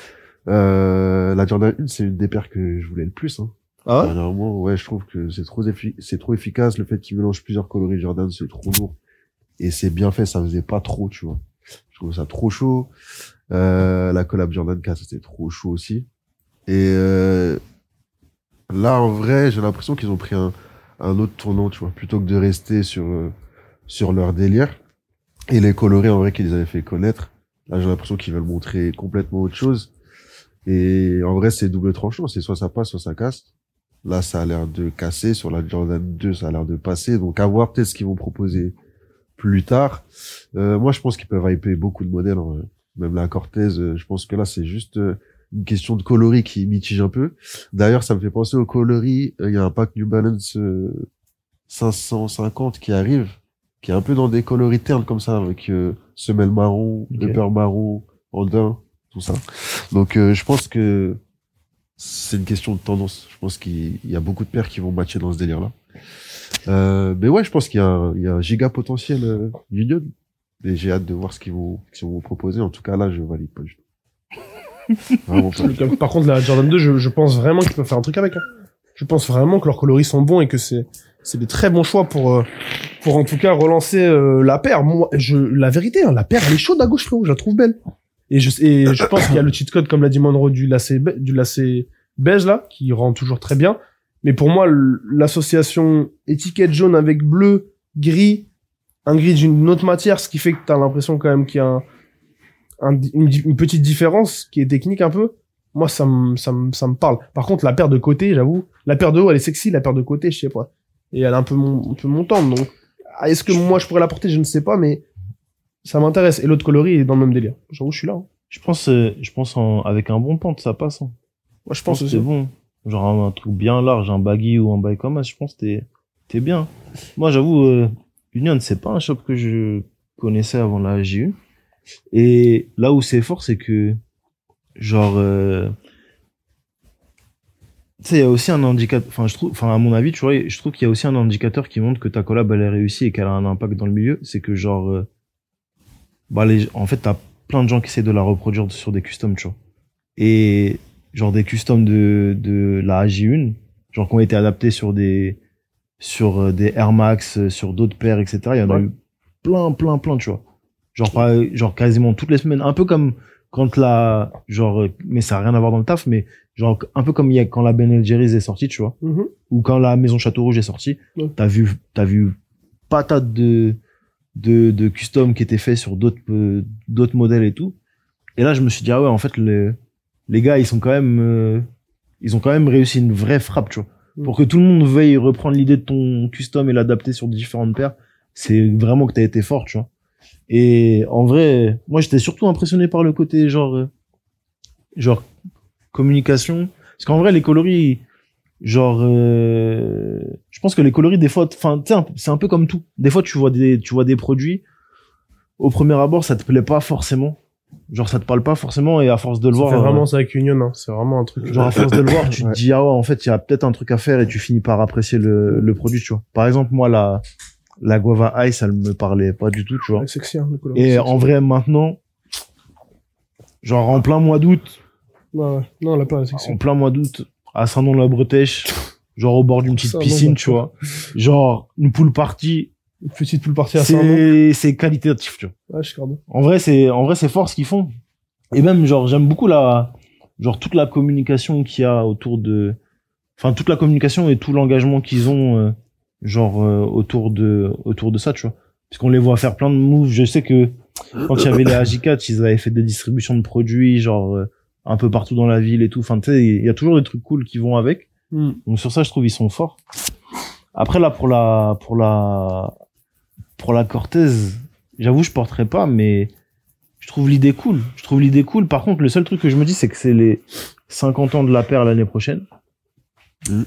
Euh, la Jordan un, c'est une des paires que je voulais le plus. Hein.
Ah ouais?
Dernièrement, ouais, je trouve que c'est trop, effi- c'est trop efficace. Le fait qu'ils mélangent plusieurs coloris Jordan, c'est trop lourd. Et c'est bien fait, ça faisait pas trop, tu vois. Je trouve ça trop chaud. Euh, la collab Jordan quatre, c'était trop chaud aussi. Et euh, là, en vrai, j'ai l'impression qu'ils ont pris un, un autre tournant, tu vois, plutôt que de rester sur euh, sur leur délire et les coloris en vrai qu'ils avaient fait connaître. Là, j'ai l'impression qu'ils veulent montrer complètement autre chose. Et en vrai, c'est double tranchant. C'est soit ça passe, soit ça casse. Là, ça a l'air de casser. Sur la Jordan deux, ça a l'air de passer. Donc, à voir peut-être ce qu'ils vont proposer plus tard. Euh, moi, je pense qu'ils peuvent hyper beaucoup de modèles. En vrai. Même la Cortez, euh, je pense que là, c'est juste euh, une question de coloris qui mitige un peu. D'ailleurs, ça me fait penser au coloris. Il y a un pack New Balance euh, cinq cent cinquante qui arrive, qui est un peu dans des coloris ternes comme ça, avec euh, semelle marron,
Okay.
upper marron, andin, tout ça. Donc, euh, je pense que c'est une question de tendance. Je pense qu'il y a beaucoup de paires qui vont matcher dans ce délire-là. Euh, mais ouais, je pense qu'il y a un, il y a un giga potentiel euh, Union. Et j'ai hâte de voir ce qu'ils vont, ce qu'ils vont proposer. En tout cas, là, je valide pas du tout. Vraiment pas.
Par contre, la Jordan deux, je, je pense vraiment qu'ils peuvent faire un truc avec. Hein. Je pense vraiment que leurs coloris sont bons et que c'est, c'est des très bons choix pour, euh, pour en tout cas relancer euh, la paire. Moi, je, la vérité, hein, la paire, elle est chaude à gauche, frérot. Je la trouve belle. Et je, et je pense qu'il y a le cheat code, comme l'a dit Monroe, du lacet, du lacet beige, là, qui rend toujours très bien. Mais pour moi, l'association étiquette jaune avec bleu, gris, un gris d'une autre matière, ce qui fait que t'as l'impression quand même qu'il y a un, un, une, une petite différence qui est technique un peu. Moi, ça me, ça me, ça me parle. Par contre, la paire de côté, j'avoue, la paire de haut, elle est sexy, la paire de côté, je sais pas. Et elle est un peu, mon, un peu montante, donc, est-ce que moi je pourrais la porter, je ne sais pas, mais ça m'intéresse. Et l'autre coloris est dans le même délire. J'avoue, je suis là. Hein.
Je pense, euh, je pense en, avec un bon pente, ça passe. Hein.
Moi, je pense
que
aussi.
c'est bon. Genre un, un truc bien large, un baggy ou un bail comme ça, je pense que t'es, t'es bien. Moi, j'avoue, euh, Union, c'est pas un shop que je connaissais avant la J U. Et là où c'est fort, c'est que, genre, euh, tu sais, il y a aussi un indicateur, enfin, je trouve, enfin, à mon avis, tu vois, je trouve qu'il y a aussi un indicateur qui montre que ta collab, elle est réussie et qu'elle a un impact dans le milieu. C'est que, genre, euh, bah, les, en fait, t'as plein de gens qui essaient de la reproduire sur des customs, tu vois. Et, genre, des customs de, de la J un, genre, qui ont été adaptés sur des, sur des Air Max, sur d'autres paires, et cetera. Il y en a
Ouais.
eu plein, plein, plein, tu vois. Genre, pas, genre, quasiment toutes les semaines. Un peu comme quand la, genre, mais ça a rien à voir dans le taf, mais genre, un peu comme il y a, quand la Ben Jerry's est sortie, tu vois.
Mm-hmm.
Ou quand la Maison Château Rouge est sortie.
Ouais.
T'as vu, t'as vu patate de, de, de custom qui étaient faits sur d'autres, euh, d'autres modèles et tout. Et là, je me suis dit, ah ouais, en fait, le, les gars, ils sont quand même, euh, ils ont quand même réussi une vraie frappe, tu vois.
Mm.
Pour que tout le monde veuille reprendre l'idée de ton custom et l'adapter sur différentes paires, c'est vraiment que t'as été fort, tu vois. Et en vrai, moi, j'étais surtout impressionné par le côté, genre, euh, genre, communication. Parce qu'en vrai, les coloris, genre, euh, je pense que les coloris, des fois, enfin, tu sais, c'est un peu comme tout. Des fois, tu vois des, tu vois des produits, au premier abord, ça te plaît pas forcément. Genre, ça te parle pas forcément, et à force de le
Ça
voir.
fait vraiment
euh,
ça avec Union, hein. C'est vraiment un truc.
Genre, à force de le voir, tu
Ouais.
te dis, ah ouais, en fait, il y a peut-être un truc à faire, et tu finis par apprécier le, le produit, tu vois. Par exemple, moi, la, la Guava Ice, elle me parlait pas du tout, tu vois.
Ouais, sexy, hein, le coloris,
Et
sexy.
en vrai, maintenant, genre, en plein mois d'août,
Ouais, ouais. Non, elle a pas, sexy.
en plein mois d'août, à Saint-Nom-la-Bretèche, genre au bord d'une petite
Ça, non,
piscine,
bah,
tu vois. Genre, une pool party,
Une petite poule partie à Saint-Nom.
c'est, c'est qualitatif, tu vois.
Ouais, je suis d'accord.
En vrai, c'est, en vrai, c'est fort ce qu'ils font. Et même, genre, j'aime beaucoup la, genre, toute la communication qu'il y a autour de, enfin, toute la communication et tout l'engagement qu'ils ont, euh, genre, euh, autour de, autour de ça, tu vois. Parce qu'on les voit faire plein de moves. Je sais que, quand il y avait les A J quatre, ils avaient fait des distributions de produits, genre, euh, un peu partout dans la ville et tout. Enfin, tu sais, il y a toujours des trucs cool qui vont avec.
Mm.
Donc, sur ça, je trouve, ils sont forts. Après, là, pour la, pour la, pour la Cortez, j'avoue, je porterai pas, mais je trouve l'idée cool. Je trouve l'idée cool. Par contre, le seul truc que je me dis, c'est que c'est les cinquante ans de la paire l'année prochaine.
Mm.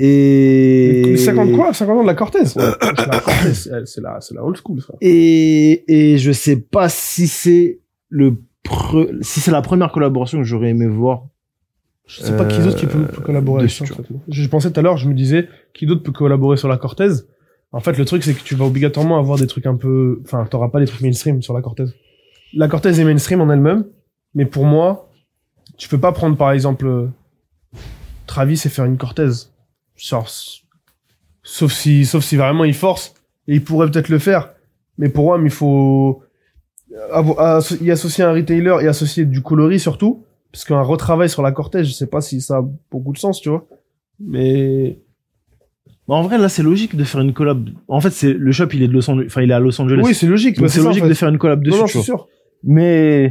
Et...
cinquante quoi? cinquante ans de la Cortez? Ouais, c'est la Cortez, c'est c'est la, c'est la old school, frère.
Et, et je sais pas si c'est le pre... si c'est la première collaboration que j'aurais aimé voir.
Je sais pas qui d'autre qui peut, peut collaborer avec
dessus,
ça, en fait. Je pensais tout à l'heure, je me disais, qui d'autre peut collaborer sur la Cortez? En fait, le truc, c'est que tu vas obligatoirement avoir des trucs un peu, enfin, t'auras pas des trucs mainstream sur la Cortez. La Cortez est mainstream en elle-même, mais pour moi, tu peux pas prendre, par exemple, euh, Travis et faire une Cortez. Genre, s- sauf si, sauf si vraiment il force, et il pourrait peut-être le faire. Mais pour moi, il faut avo- asso- y associer un retailer et associer du coloris surtout. Parce qu'un retravail sur la Cortez, je sais pas si ça a beaucoup de sens, tu vois. Mais,
Bah, en vrai, là, c'est logique de faire une collab. En fait, c'est, le shop, il est de Los Angeles, enfin, il est à Los Angeles.
oui, c'est logique.
Donc,
bah,
c'est
ça, en
logique
fait.
de faire une collab dessus,
Non, non,
tu
je
vois.
suis sûr.
Mais,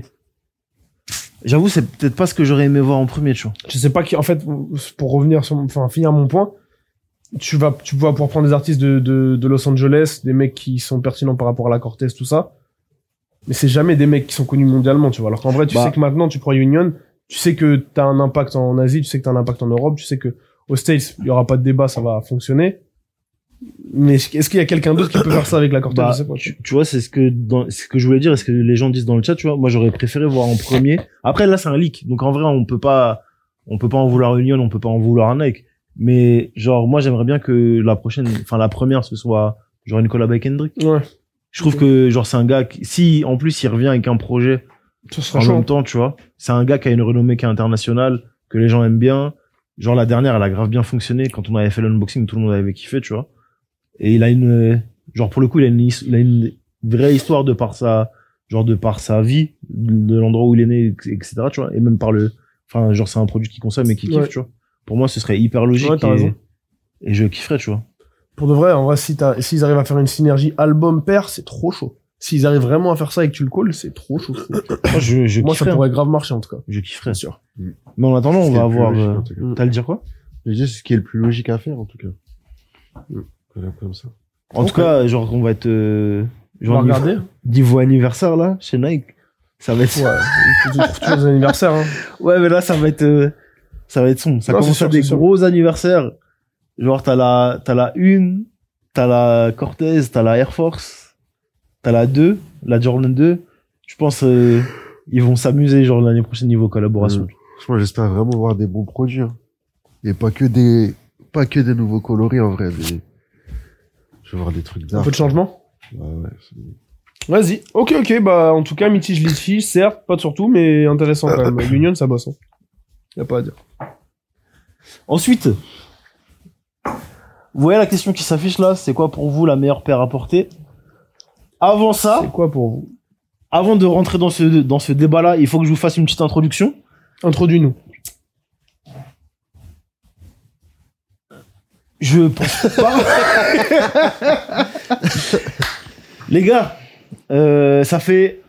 j'avoue, c'est peut-être pas ce que j'aurais aimé voir en premier, tu vois.
Je sais pas qui, en fait, pour revenir sur, mon- enfin, finir mon point, tu vas, tu vas pouvoir prendre des artistes de, de, de Los Angeles, des mecs qui sont pertinents par rapport à la Cortez, tout ça. Mais c'est jamais des mecs qui sont connus mondialement, tu vois. Alors qu'en vrai, tu
Bah.
sais que maintenant, tu prends Union, tu sais que t'as un impact en Asie, tu sais que t'as un impact en Europe, tu sais que aux States, il y aura pas de débat, ça va fonctionner. Mais est-ce qu'il y a quelqu'un d'autre qui peut faire ça avec la Cortez?
Bah,
Je sais pas.
tu, tu vois, c'est ce que dans, c'est ce que je voulais dire et ce que les gens disent dans le chat, tu vois. Moi, j'aurais préféré voir en premier. Après, là, c'est un leak. Donc, en vrai, on peut pas, on peut pas en vouloir Union, on peut pas en vouloir un Nike. Mais, genre, moi, j'aimerais bien que la prochaine, enfin, la première, ce soit, genre, une collab avec Hendrik.
Ouais.
Je trouve que, genre, c'est un gars qui, si, en plus, il revient avec un projet
Ça sera
en
chaud.
même temps, tu vois. C'est un gars qui a une renommée qui est internationale, que les gens aiment bien. Genre, la dernière, elle a grave bien fonctionné. Quand on avait fait l'unboxing, tout le monde avait kiffé, tu vois. Et il a une, genre, pour le coup, il a une, his- il a une vraie histoire de par sa, genre, de par sa vie, de l'endroit où il est né, et cetera, tu vois. Et même par le, enfin, genre, c'est un produit qu'il consomme et qu'il kiffe,
Ouais.
tu vois. Pour moi, ce serait hyper logique.
Ouais, t'as
et,
raison.
et je kifferais, tu vois.
Pour de vrai, en vrai, si t'as, s'ils arrivent à faire une synergie album-pair, c'est trop chaud. S'ils arrivent vraiment à faire ça et que tu le calls, c'est trop chaud.
Moi, je, je
Moi, ça
kifferais.
pourrait grave marcher, en tout cas.
Je kifferais.
C'est sûr.
Mais en attendant,
Ce
on
qui est
va
le plus
avoir,
logique,
euh,
en tout cas.
Mm.
t'as le dire quoi?
Je dis ce qui est le plus logique à faire, en tout cas. Voilà, comme ça.
En
Ok.
tout cas, genre, on va être, euh,
On
genre,
va
niveau,
regarder.
niveau anniversaire, là, chez Nike. Ça va être,
Ouais. Tu trouves toujours des anniversaires, hein.
ouais, mais là, ça va être, euh, ça va être sombre. Ça
Non,
commence
c'est sûr,
à des
c'est sûr.
gros anniversaires. Genre, t'as la, t'as la une, t'as la Cortez, t'as la Air Force, t'as la deux, la Jordan deux. Je pense, euh, ils vont s'amuser, genre, l'année prochaine niveau collaboration.
Mm. Franchement, j'espère vraiment voir des bons produits. Hein. Et pas que des, pas que des nouveaux coloris, en vrai. Des... Je veux voir des trucs
Un
d'art.
peu de changement.
Ouais, ouais, c'est-
Vas-y. Ok, ok, bah, en tout cas, mitige litige, certes, pas de surtout, mais intéressant quand même. Union, ça bosse, hein. Y a pas à dire.
Ensuite, vous voyez la question qui s'affiche là, c'est quoi pour vous la meilleure paire à porter? Avant ça,
C'est quoi pour vous?
avant de rentrer dans ce, dans ce débat-là, il faut que je vous fasse une petite introduction.
Introduis-nous.
Je pense pas. Les gars, euh, ça fait...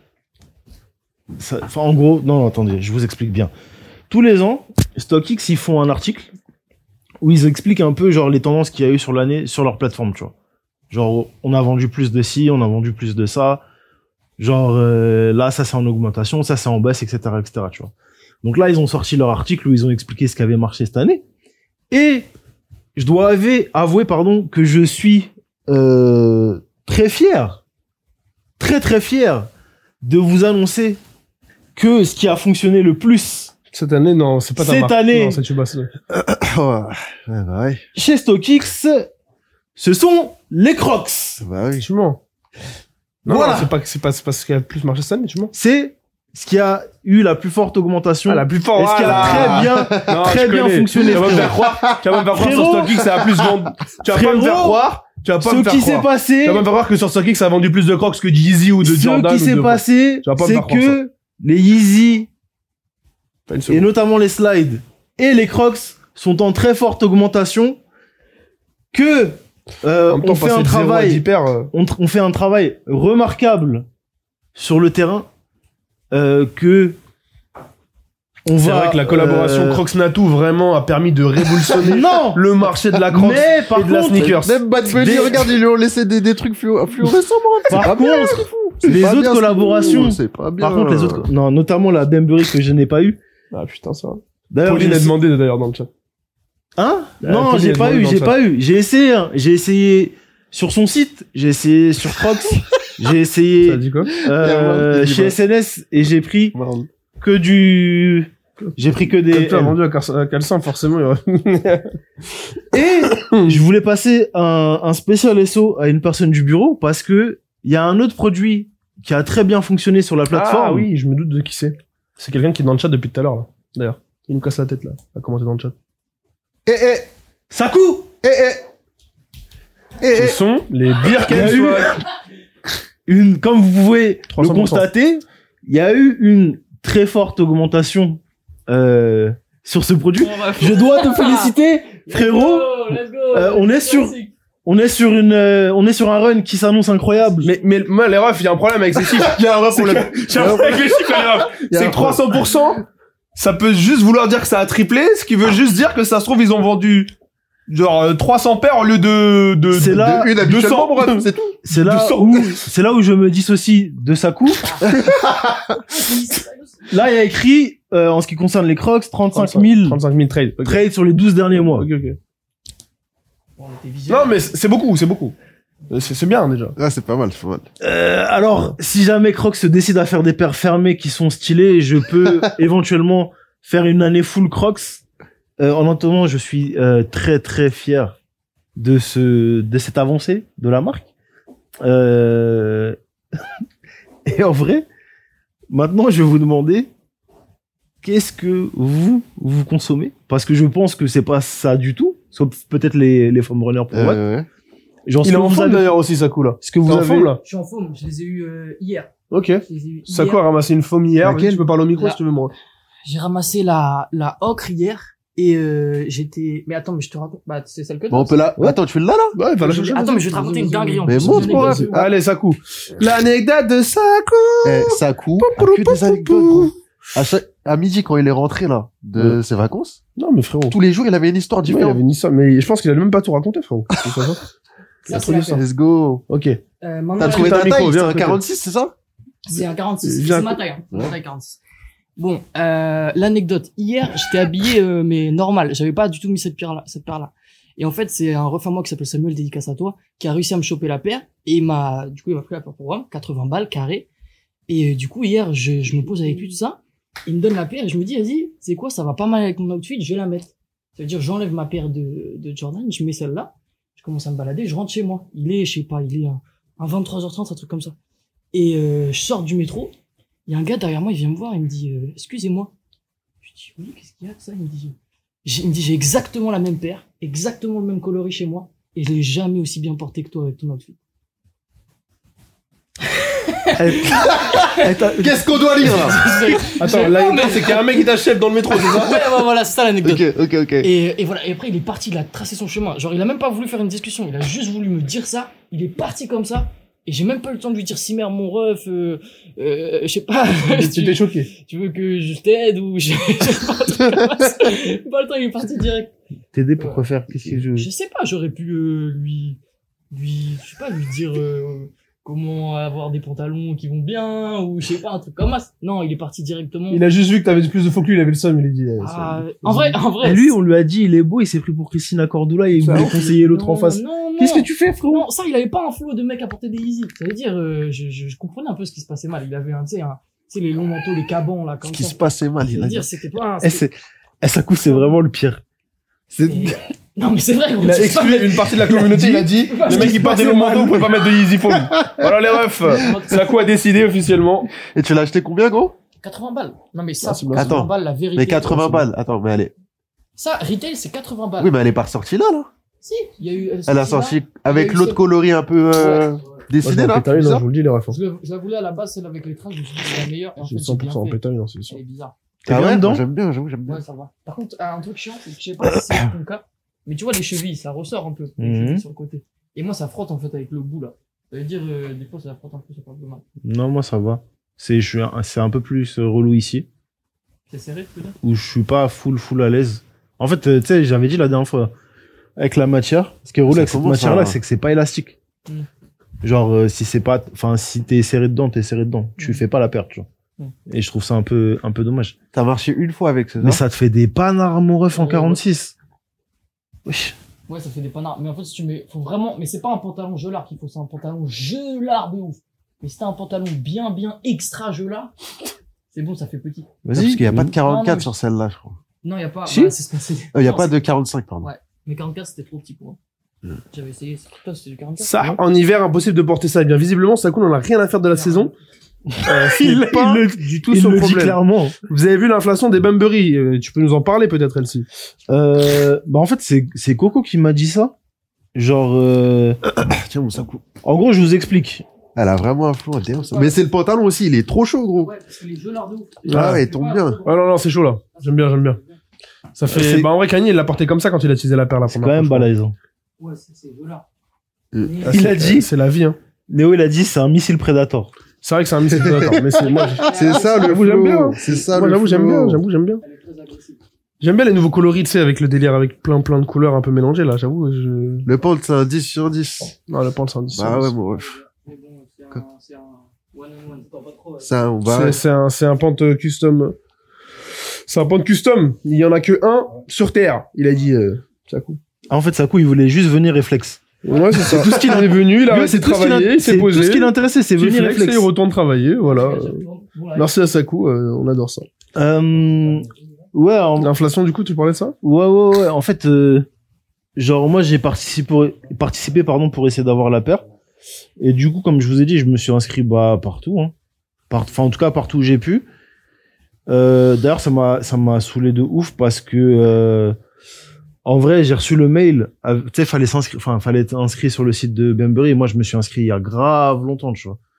ça- Enfin, en gros, non, non, attendez, je vous explique bien. Tous les ans, StockX, ils font un article où ils expliquent un peu genre les tendances qu'il y a eu sur l'année sur leur plateforme, tu vois. Genre, on a vendu plus de ci, on a vendu plus de ça. Genre, euh, là, ça c'est en augmentation, ça c'est en baisse, et cetera, et cetera, tu vois. Donc là, ils ont sorti leur article où ils ont expliqué ce qui avait marché cette année. Et je dois avouer, avouer pardon, que je suis euh, très fier, très très fier de vous annoncer que ce qui a fonctionné le plus
Cette année, non, c'est pas ta
Cette
marque.
année.
Non, c'est Chuba, c'est-
Ouais, bah ouais.
chez StockX, ce sont les Crocs.
Bah oui.
Tu mens. Non,
Voilà.
non, c'est pas, c'est pas, c'est pas ce qui a le plus marché cette année, tu mens.
C'est ce qui a eu la plus forte augmentation.
Ah, la plus forte.
et ce qui a
ah,
très bien,
Non,
très
je
bien
connais.
fonctionné.
Tu vas me
frérot.
faire croire, tu vas me faire croire sur
Frérot.
StockX, ça a plus vendu. Tu vas pas me faire
Frérot.
croire, tu vas pas
Ce
me faire
qui s'est
croire.
passé,
Tu vas pas me faire croire que sur StockX, ça a vendu plus de Crocs que de Yeezy ou de
ce
Jordan.
qui
ou
s'est
de-
passé,
Tu vas pas me
c'est
faire croire
que les Yeezy
Pas une
et
seconde.
notamment les slides et les Crocs sont en très forte augmentation. Que euh,
En même temps,
on fait
passer
un
de zéro à
travail,
dix paires, euh,
on, tr- on fait un travail remarquable sur le terrain. Euh, que on
C'est
va,
vrai que la collaboration
euh,
Crocs Natou vraiment a permis de révolutionner
non,
le marché de la Crocs
mais par
et de la
contre,
sneakers.
Même Bad Bunny,
Des-
regarde, ils lui ont laissé des, des trucs fluo- fluorescents, bro. C'est
Par
pas bien,
contre,
ce qu'ils font. C'est
les
pas
autres
bien, ce qu'ils
collaborations-
font, c'est pas bien.
par contre les autres, non, notamment la Bembury que je n'ai pas eu.
Ah putain, ça va.
D'ailleurs,
Pauline
j'ai-
a demandé d'ailleurs dans le chat.
Hein?
Euh,
Non,
Pauline
j'ai
a
pas
demandé
eu,
dans
j'ai
le chat.
pas eu. J'ai essayé, hein. J'ai essayé sur son site, j'ai essayé sur Crocs, j'ai
Ça a
essayé
dit quoi?
euh,
Il dit
chez
bah.
S N S et j'ai pris que du, j'ai pris que
Comme
des.
tu as vendu à Car- à Calcin, forcément, il y aurait...
Et je voulais passer un, un spécial S O à une personne du bureau parce que il y a un autre produit qui a très bien fonctionné sur la plateforme.
Ah oui, je me doute de qui c'est. C'est quelqu'un qui est dans le chat depuis tout à l'heure, là. D'ailleurs. Il nous casse la tête, là. À commenter dans le chat.
Eh, eh,
Sakou!
eh, eh. Eh,
Ce
eh.
sont les Birken
Il y a eu-
Swag.
Une, comme vous pouvez
trois
le
cents pour cent.
constater, il y a eu une très forte augmentation euh, sur ce produit. Je dois te féliciter, frérot.
Let's go.
Euh, on est sur- On est sur une, euh, on est sur un run qui s'annonce incroyable.
Mais, mais, moi, les refs, il y a un problème avec ces chiffres.
Il y a un vrai
C'est
problème.
que- J'ai un problème avec les chiffres, les refs.
Il y a
C'est
un
que trois cents pour cent, ça peut juste vouloir dire que ça a triplé, ce qui veut juste dire que ça se trouve, ils ont vendu, genre, euh, trois cents paires au lieu de, de,
C'est
de-
là-
De une
deux cents.
habituellement, bref, c'est tout.
C'est là
deux cents.
où, c'est là où je me dissocie de Sakou. Là, il y a écrit, euh, en ce qui concerne les Crocs, trente-cinq mille
trente-cinq mille trades. Ok.
trades sur les douze derniers mois.
Ok, ok.
On était vigilant.
Non, mais c'est c'est beaucoup, c'est beaucoup. Euh, C'est c'est bien, déjà.
Ah, c'est pas mal, c'est pas mal.
Euh, alors, si jamais Crocs se décide à faire des paires fermées qui sont stylées, je peux éventuellement faire une année full Crocs. Euh, en attendant, je suis euh, très très fier de ce de cette avancée de la marque. Euh... Et en vrai, maintenant, je vais vous demander qu'est-ce que vous vous consommez, parce que je pense que c'est pas ça du tout, sauf peut-être les les foam runners pour moi.
Euh,
Genre, ce
Il est
que
en
vous
forme,
avez,
d'ailleurs, aussi, Sakou, là.
ce que vous
T'es en
avez,
forme, là.
Je suis en forme. Je les ai eu euh, hier.
Ok.
Je les ai eu
Sakou
hier.
a ramassé une foam hier.
Laquelle
Vas-y, tu peux parler au micro
Là.
si tu veux, moi.
J'ai ramassé la la ocre hier et euh, j'étais. Mais attends, mais je te raconte. Bah c'est celle que.
Bon, on peut la...
Ouais.
Attends, tu fais le là, là?
Ouais, va la
Je-
chercher.
Attends, mais je vais te raconter une dinguerie en
Mais
plus.
montre,
Une
mon
anecdote.
ref.
Allez, Sakou. L'anecdote de Sakou.
Eh, ça coûte. Ah, que des anecdotes, gros. À, chaque... à midi, quand il est rentré, là, de ses vacances,
Non, mais frérot.
tous les jours, il avait une histoire
Ouais, il
différente.
avait une histoire, mais je pense qu'il allait même pas tout raconter, frérot. C'est ça, ça
Ça, c'est la paire.
Let's go.
Ok.
Euh, maintenant,
T'as
la-
trouvé
T'as un
ta
micro,
taille, c'est
viens à
un
côté.
quarante-six, c'est ça?
C'est un quarante-six.
Viens.
C'est ma taille. Hein. C'est ma
Ouais.
taille quarante-six. Bon, euh, l'anecdote. Hier, j'étais habillé, euh, mais normal. J'avais pas du tout mis cette paire-là, cette paire-là. Et en fait, c'est un ref à moi qui s'appelle Samuel, dédicace à toi, qui a réussi à me choper la paire. Et il m'a, du coup, il m'a pris la paire pour moi, quatre-vingts balles, carré. Et euh, du coup, hier, je, je me pose avec lui, tout ça. Il me donne la paire et je me dis, vas-y, c'est quoi, ça va pas mal avec mon outfit, je vais la mettre. Ça veut dire, j'enlève ma paire de, de Jordan, je mets celle-là. Je commence à me balader, je rentre chez moi. Il est, je sais pas, il est à, à vingt-trois heures trente, un truc comme ça. Et euh, je sors du métro. Il y a un gars derrière moi, il vient me voir, il me dit, euh, excusez-moi. Je dis, oui, qu'est-ce qu'il y a de ça? Il me dit, j'ai, il me dit, j'ai exactement la même paire, exactement le même coloris chez moi, et je l'ai jamais aussi bien porté que toi avec ton outfit.
Eh, t'as-
Qu'est-ce qu'on doit lire, là?
Attends, l'anecdote, c'est qu'il y a un mec qui t'achève dans le métro, c'est ça?
Ouais, ouais, voilà, c'est ça l'anecdote.
Ok, ok, ok.
Et, et voilà, et après il est parti, il a tracé son chemin. Genre il a même pas voulu faire une discussion, il a juste voulu me dire ça. Il est parti comme ça. Et j'ai même pas eu le temps de lui dire, Simer, mon ref, euh, euh, je sais pas.
Tu
tu,
t'es choqué.
tu veux que je t'aide ou je, j'ai pas, le pas le temps, il est parti direct.
T'aider pour quoi faire? Qu'est-ce que je...
Je sais pas, j'aurais pu, euh, lui, lui, je sais pas, lui dire, euh, comment avoir des pantalons qui vont bien, ou je sais pas, un truc comme ça. Non, il est parti directement.
Il a juste vu que t'avais plus de faux que lui, il avait le seum, il a dit. eh,
Ah,
ça-
en vrai, en vrai.
Et lui, on lui a dit, il est beau, il s'est pris pour Christina Cordula et il
Ça
voulait
ouf.
conseiller l'autre
Non,
en face.
non, non.
Qu'est-ce que tu fais, frérot?
Non, ça, il avait pas un flow de mec à porter des easy. Ça veut dire, euh, je, je, je comprenais un peu ce qui se passait mal. Il avait un, tu sais, un, tu sais, les longs manteaux, les cabans, là,
Ce
comme
qui
ça.
se passait mal,
Ça
il
veut
a
dire,
dit.
c'était pas un,
Eh,
c'était-
c'est, eh, ça coup, c'est vraiment le pire. C'est,
Et- Non, mais c'est vrai, gros,
Il a
tu sais pas,
exclu une partie de la communauté, il a dit,
Parce
le mec
qu'il
qui
se
porte des
passait
longs
mal.
manteaux, vous pouvez pas mettre de Yeezy pour lui. Voilà les refs. Sakou a décidé officiellement.
Et tu l'as acheté combien, gros?
quatre-vingts balles. Non, mais ça,
Ah, c'est bien.
quatre-vingts
Attends.
balles, la vérité.
Mais quatre-vingts balles. Attends, mais elle est.
Ça, retail, c'est quatre-vingts balles.
Oui, mais elle est pas ressortie là, là.
Si, il y a eu,
Elle a
là.
sorti
Il
avec
y a eu
l'autre
celle-
coloris un peu, euh,
Moi, je
dessiné,
vais en
là.
péter une, hein,
bizarre.
je vous le dis les refs.
Je, je la voulais à la base, celle avec les traces, je me suis dit, c'est la meilleure. Et en
J'ai
fait, j'ai bien
cent pour cent en
fait.
péter une, hein, c'est sûr.
Elle est bizarre.
T'es
Ah
bien
ouais?
dedans?
Moi, j'aime bien, j'avoue, j'aime bien.
Ouais, ça va. Par contre, un truc chiant, c'est que je sais pas si c'est ton cas, mais tu vois, les chevilles, ça ressort un peu, les
Mhm.
chevilles sur le côté. Et moi, ça frotte, en fait, avec le bout, là. Ça veut dire, euh, des fois, ça frotte un peu, ça fait un peu mal.
non, moi, ça va. C'est, je suis un, c'est un peu plus euh, relou ici,
C'est serré, tu peux dire?
où je suis pas full, full à l'aise. En fait, euh, tu sais, j'avais dit la dernière fois, avec la matière, ce qui est relou
Ça
avec cette
commence
matière-là,
à-
c'est que c'est pas élastique.
Mm.
Genre, euh, si c'est pas, enfin, si t'es serré dedans, t'es serré dedans. Tu
Mm.
fais pas la perte, tu vois.
Mm.
Et je trouve ça un peu, un peu dommage.
T'as marché une fois avec ce
Mais ça te fait des panards, mon ref, en
Ouais,
quarante-six. Wesh.
Ouais, ça fait des panards. Mais en fait, si tu mets, faut vraiment, mais c'est pas un pantalon gelard qu'il faut, c'est un pantalon gelard de ouf. Mais si t'as un pantalon bien, bien extra gelard, c'est bon, ça fait petit.
Parce qu'il y a pas de
Non,
quarante-quatre
non,
sur celle-là, je crois.
Non, y a pas,
Si.
bah, c'est ce qu'on sait.
Euh, Il y a
Non,
pas
c'est-
de quarante-cinq, pardon.
Ouais. Mais quarante-quatre, c'était trop petit pour moi.
Mm.
J'avais essayé. Toi, c'était du quarante-quatre?
Ça, en hiver, impossible de porter ça. Et bien, visiblement, Sakou n'en a rien à faire de la saison. Euh, ce
Il-
n'est pas
il le-
du tout
Il
son
le dit
problème.
clairement.
Vous avez vu l'inflation des Bunbury. euh, tu peux nous en parler, peut-être, Elsie.
Euh, bah en fait c'est c'est Coco qui m'a dit ça. Genre euh,
Tiens, mon Sakou.
en gros je vous explique.
Elle a vraiment un flou intérieur. ça. Mais c'est le pantalon aussi, il est trop chaud, gros.
Ouais, parce que les gelards de ouf.
Ah ouais, il tombe bien.
Ouais, non, non, c'est chaud, là. J'aime bien, j'aime bien. Ça fait,
C'est-
bah, en vrai, Kanye, il l'a porté comme ça quand il a utilisé la paire la
C'est
première
quand même
fois, je
balèze. hein.
Ouais, c'est, c'est gelard.
Euh,
crois. Ah,
Il
c'est-
a dit-
C'est la vie, hein.
Néo il a dit c'est un missile Predator.
C'est vrai que c'est un missile prédateur, mais c'est, moi, j'ai-
C'est ça le
J'avoue, j'aime bien.
flow. C'est ça
moi,
le
j'avoue, j'aime
flow.
bien, j'avoue, j'aime bien.
Elle est très agressive.
J'aime bien les nouveaux coloris, tu sais, avec le délire, avec plein, plein de couleurs un peu mélangées, là, j'avoue, je...
Le pant, c'est un dix sur dix.
Non, le pan, c'est un dix.
Bah ouais, mon ref.
Mais bon, c'est un, c'est un one on one, t'entends pas trop. ouais.
C'est un, bah
C'est,
ouais.
c'est un, c'est un pente custom. C'est un pente custom. Il y en a que un sur Terre. Il a dit, euh, Sakou.
Ah, en fait Sakou il voulait juste venir réflexe.
Ouais, c'est ça. Tout ce qu'il est venu, il a
Lui,
arrêté de
tout ce qui
travailler,
l'int-
il s'est
c'est
posé.
tout ce qui l'intéressait c'est
Petit
venir
flex,
réflexe.
et il retourne travailler, voilà.
Bon, là,
Merci à Sakou, euh, on adore ça.
Euh, ouais en-
L'inflation, du coup, tu parlais de ça?
ouais ouais ouais en fait euh, genre moi j'ai participé participé pardon pour essayer d'avoir la paire et du coup comme je vous ai dit je me suis inscrit bah partout hein. Par- enfin en tout cas partout où j'ai pu. Euh, d'ailleurs ça m'a ça m'a saoulé de ouf parce que euh, en vrai j'ai reçu le mail euh, tu sais fallait s'inscrire enfin fallait être inscrit sur le site de Bunbury et moi je me suis inscrit il y a grave longtemps tu vois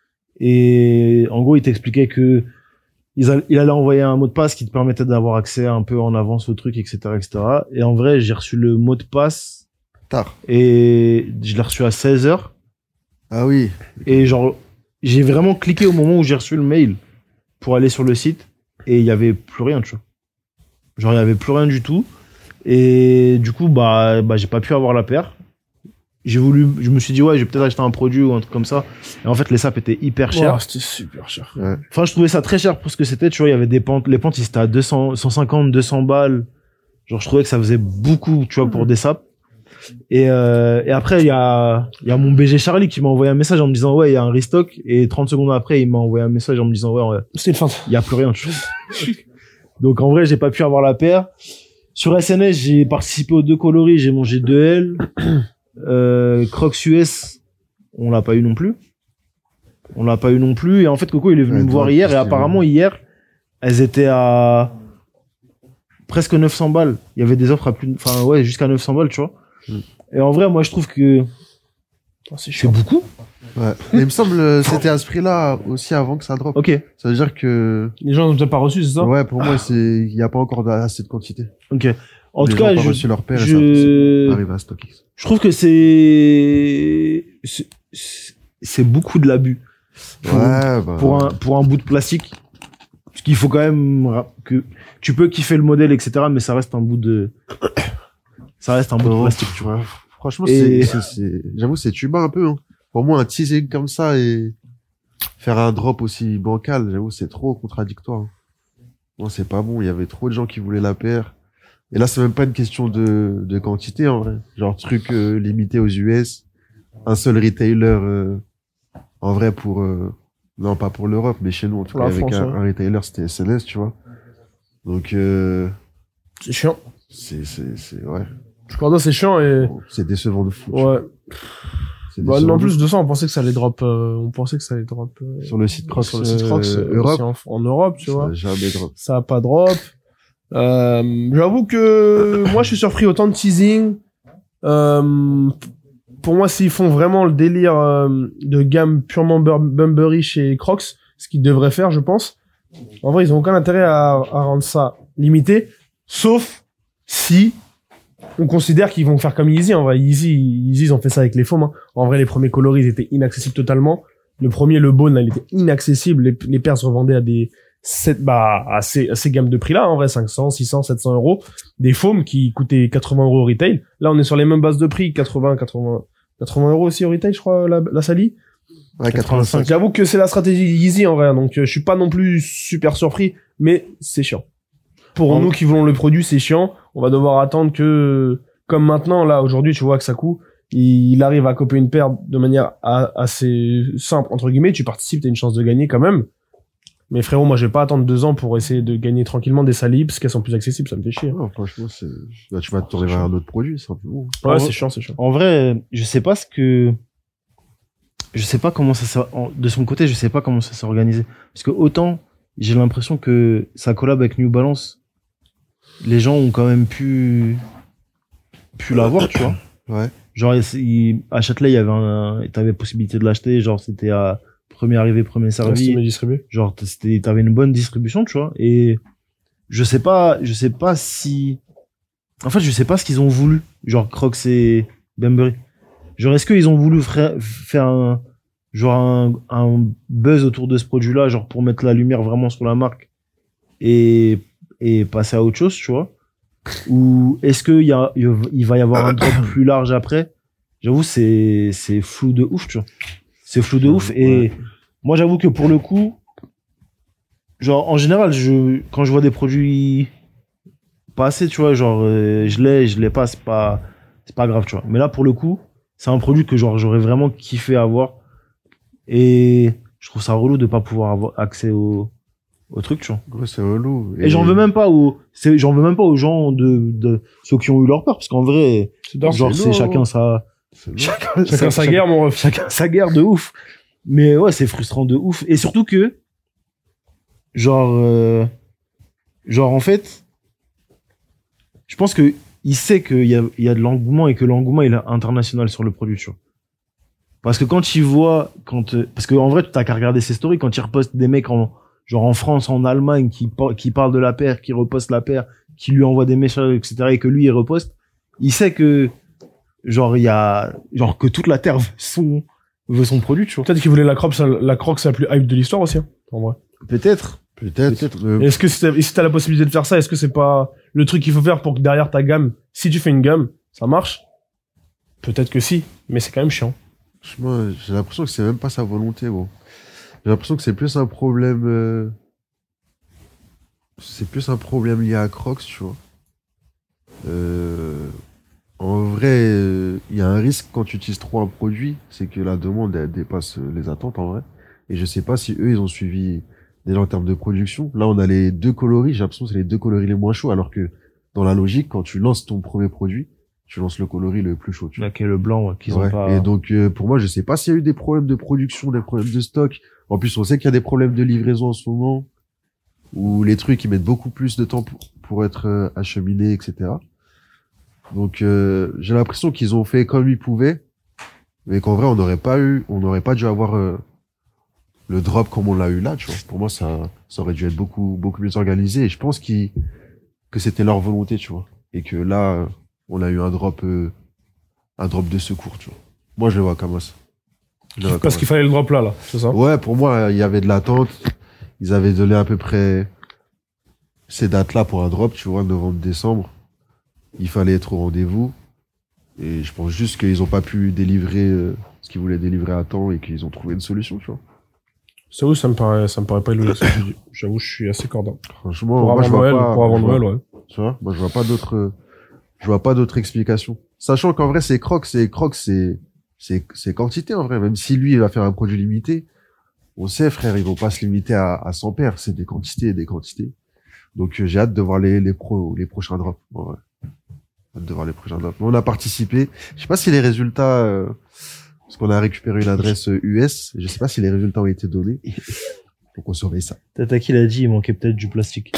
et en gros il t'expliquait que ils a- il allait envoyer un mot de passe qui te permettait d'avoir accès un peu en avance au truc etc etc et en vrai j'ai reçu le mot de passe
Tard.
et je l'ai reçu à seize heures
Ah oui.
et genre j'ai vraiment cliqué au moment où j'ai reçu le mail pour aller sur le site et il y avait plus rien tu vois genre il y avait plus rien du tout et du coup bah bah j'ai pas pu avoir la paire j'ai voulu je me suis dit ouais j'ai peut-être acheté un produit ou un truc comme ça et en fait les sapes étaient hyper chers.
Oh, c'était super cher.
Enfin je trouvais ça très cher pour ce que c'était tu vois il y avait des pentes les pentes ils étaient à deux cents cent cinquante deux cents balles genre je trouvais que ça faisait beaucoup tu vois pour des sapes et euh, et après il y a il y a mon B G Charlie qui m'a envoyé un message en me disant ouais il y a un restock et trente secondes après il m'a envoyé un message en me disant ouais ouais,
C'était une fin.
il y a plus rien tu vois. Donc en vrai j'ai pas pu avoir la paire sur S N S j'ai participé aux deux coloris j'ai mangé deux L euh, Crocs U S on l'a pas eu non plus on l'a pas eu non plus et en fait Coco il est venu
Ouais,
me voir
toi,
hier et
c'était-
apparemment hier elles étaient à presque neuf cents balles il y avait des offres à plus enfin ouais jusqu'à neuf cents balles tu vois.
Mm.
Et en vrai moi je trouve que
Oh, c'est
c'est
chiant.
beaucoup.
Ouais. Mais il me semble euh, c'était à ce prix-là aussi avant que ça drop.
Ok
Ça veut dire que
Les gens n'ont peut-être pas reçu, c'est ça?
ouais, pour moi c'est il y a pas encore assez de quantité.
ok en
Les
tout
gens
cas
ont pas
je,
reçu leur paire et
je...
ça, ça arrive à StockX.
je trouve que c'est c'est- c'est- c'est beaucoup de l'abus.
Ouais,
Pour,
bah.
pour un, pour un bout de plastique. Parce qu'il faut quand même ra- que, tu peux kiffer le modèle, et cetera, mais ça reste un bout de, ça reste un bout de
Non,
plastique, tu vois.
ouais. Franchement,
Et-
c'est, c'est, c'est, j'avoue, c'est tuba un peu, hein. Pour moi, un teasing comme ça et faire un drop aussi bancal, j'avoue, c'est trop contradictoire. hein. Non, c'est pas bon. Il y avait trop de gens qui voulaient la paire. Et là, c'est même pas une question de, de quantité, en vrai. Genre, truc euh, limité aux U S. Un seul retailer, euh, en vrai, pour... euh, non, pas pour l'Europe, mais chez nous, en tout
Pour
cas,
la
avec
France,
un,
ouais.
un retailer, c'était S N S, tu vois. Donc, euh,
C'est chiant.
c'est... c'est, c'est ouais.
Je crois que c'est chiant et,
Bon, c'est décevant de fou. tu vois.
ouais.
C'est
Bah,
décevant
en
de
plus
fou.
de ça, on pensait que ça allait drop, euh, on pensait que ça allait drop, euh,
Sur le site Crocs,
sur le site Crocs,
euh,
euh,
Europe,
aussi en, en Europe, tu
ça
vois.
a jamais drop.
Ça a pas drop. Euh, j'avoue que moi, je suis surpris autant de teasing. Euh, pour moi, s'ils font vraiment le délire euh, de gamme purement Bur- Bunbury chez Crocs, ce qu'ils devraient faire, je pense. En vrai, ils ont aucun intérêt à, à rendre ça limité, sauf si on considère qu'ils vont faire comme Yeezy. En vrai, Yeezy, Yeezy, ils ont fait ça avec les foams. Hein. En vrai, les premiers coloris, ils étaient inaccessibles totalement. Le premier, le Bone, là, il était inaccessible. Les, les paires se revendaient à des sept, bah, à ces, à ces gammes de prix-là, en vrai, cinq cents, six cents, sept cents euros. Des foams qui coûtaient quatre-vingts euros au retail. Là, on est sur les mêmes bases de prix, quatre-vingts, quatre-vingts, quatre-vingts euros aussi au retail, je crois, la, la Sally.
Ouais, quatre-vingt-cinq.
J'avoue que c'est la stratégie Yeezy, en vrai. Donc, euh, je suis pas non plus super surpris, mais c'est chiant. Pour
En-
nous qui voulons le produit, c'est chiant. On va devoir attendre que, comme maintenant, là, aujourd'hui, tu vois que ça coûte, il arrive à copier une paire de manière a- assez simple, entre guillemets. Tu participes, t'as une chance de gagner quand même. Mais frérot, moi, je vais pas attendre deux ans pour essayer de gagner tranquillement des Sally parce qu'elles sont plus accessibles, ça me fait chier.
Non, franchement, c'est, là, tu vas te tourner vers un autre produit, simplement.
Ouais,
En
c'est
vrai-
chiant, c'est chiant.
En vrai, je sais pas ce que, je sais pas comment ça s'est, en- de son côté, je sais pas comment ça s'est organisé. Parce que autant, j'ai l'impression que sa collab avec New Balance, les gens ont quand même pu, pu l'avoir, tu vois.
Ouais.
Genre, il- il- à Châtelet, il y avait un, t'avais possibilité de l'acheter, genre, c'était à premier arrivé, premier
Ouais,
servi.
Steam est distribué.
Genre, t- c'était, t'avais une bonne distribution, tu vois. Et je sais pas, je sais pas si, en fait, je sais pas ce qu'ils ont voulu. Genre, Crocs et Bunbury. Genre, est-ce qu'ils ont voulu fra- faire un, genre, un, un buzz autour de ce produit-là, genre, pour mettre la lumière vraiment sur la marque et, et passer à autre chose, tu vois? Ou est-ce qu'il y a, il va y avoir un drop plus large après? J'avoue, c'est, c'est flou de ouf, tu vois. C'est flou de ouf. Et
Ouais.
moi, j'avoue que pour le coup, genre, en général, je, quand je vois des produits pas assez, tu vois, genre, euh, je l'ai, je l'ai pas, c'est pas, c'est pas grave, tu vois. Mais là, pour le coup, c'est un produit que, genre, j'aurais vraiment kiffé avoir. Et je trouve ça relou de pas pouvoir avoir accès au, au truc, tu vois.
Ouais, c'est relou.
Et, j'en veux même pas aux, c'est, j'en veux même pas aux gens de, de, ceux qui ont eu leur peur, parce qu'en vrai,
C'est
genre, c'est
lourd.
chacun sa,
C'est lourd.
chacun,
Chacun sa guerre, mon ref.
chacun sa guerre de ouf. Mais ouais, c'est frustrant de ouf. Et surtout que, genre, euh, genre en fait, je pense que il sait qu'il y a, il y a de l'engouement et que l'engouement il est international sur le produit, tu vois. Parce que quand il voit, quand, euh, parce que en vrai, t'as qu'à regarder ses stories quand il reposte des mecs en, genre en France, en Allemagne, qui, par- qui parlent de la paire, qui repostent la paire, qui lui envoient des messages, et cetera, et que lui il reposte, il sait que, genre, il y a, genre, que toute la terre veut son, veut son produit, tu vois.
Peut-être qu'ils voulaient la Crocs, la Crocs la plus hype de l'histoire aussi, hein, en vrai.
Peut-être.
Peut-être.
Peut-être.
euh,
Est-ce que si t'as, si t'as la possibilité de faire ça, est-ce que c'est pas le truc qu'il faut faire pour que derrière ta gamme, si tu fais une gamme, ça marche? Peut-être que si, mais c'est quand même chiant.
Moi, j'ai l'impression que c'est même pas sa volonté, bon. J'ai l'impression que c'est plus un problème, euh, c'est plus un problème lié à Crocs, tu vois. Euh, en vrai, il y a un risque quand tu utilises trop un produit, c'est que la demande, elle dépasse euh, les attentes, en vrai. Et je sais pas si eux, ils ont suivi déjà en termes de production. Là, on a les deux coloris, j'ai l'impression que c'est les deux coloris les moins chauds, alors que dans la logique, quand tu lances ton premier produit, tu lances le coloris le plus chaud, tu vois.
Là, qui est le blanc, ouais, qu'ils
Ouais.
ont pas.
Et donc, euh, pour moi, je sais pas s'il y a eu des problèmes de production, des problèmes de stock. En plus, on sait qu'il y a des problèmes de livraison en ce moment, où les trucs, ils mettent beaucoup plus de temps pour, pour être euh, acheminés, et cetera. Donc, euh, j'ai l'impression qu'ils ont fait comme ils pouvaient, mais qu'en vrai, on n'aurait pas eu, on n'aurait pas dû avoir euh, le drop comme on l'a eu là, tu vois. Pour moi, ça, ça aurait dû être beaucoup, beaucoup mieux organisé. Et je pense qu'ils, que c'était leur volonté, tu vois. Et que là, euh, on a eu un drop, euh, un drop de secours, tu vois. Moi, je le vois comme ça. Non,
Parce qu'il fallait le drop là, là. C'est ça?
Ouais, pour moi, il y avait de l'attente. Ils avaient donné à peu près ces dates-là pour un drop, tu vois, novembre-décembre. Il fallait être au rendez-vous. Et je pense juste qu'ils ont pas pu délivrer euh, ce qu'ils voulaient délivrer à temps et qu'ils ont trouvé une solution, tu vois.
C'est où, ça me paraît, ça me paraît pas illogique, ce que tu dis. J'avoue, je suis assez cordant.
Franchement,
Pour
moi,
avant
je vois
Noël,
pas,
pour avant
je vois-
Noël, ouais.
Tu vois, moi, je vois pas d'autres, euh, je vois pas d'autres explications. Sachant qu'en vrai, c'est Crocs, c'est Crocs, c'est, c'est, c'est quantité, en vrai. Même si lui, il va faire un produit limité, on sait, frère, ils vont pas se limiter à, à cent paires. C'est des quantités et des quantités. Donc, euh, j'ai hâte de voir les, les pros, les prochains drops. Ouais. Hâte de voir les prochains drops. Mais on a participé. Je sais pas si les résultats, euh, parce qu'on a récupéré une adresse euh, U S. Je sais pas si les résultats ont été donnés. Donc, on surveille ça.
Tata, il a dit, il manquait peut-être du plastique.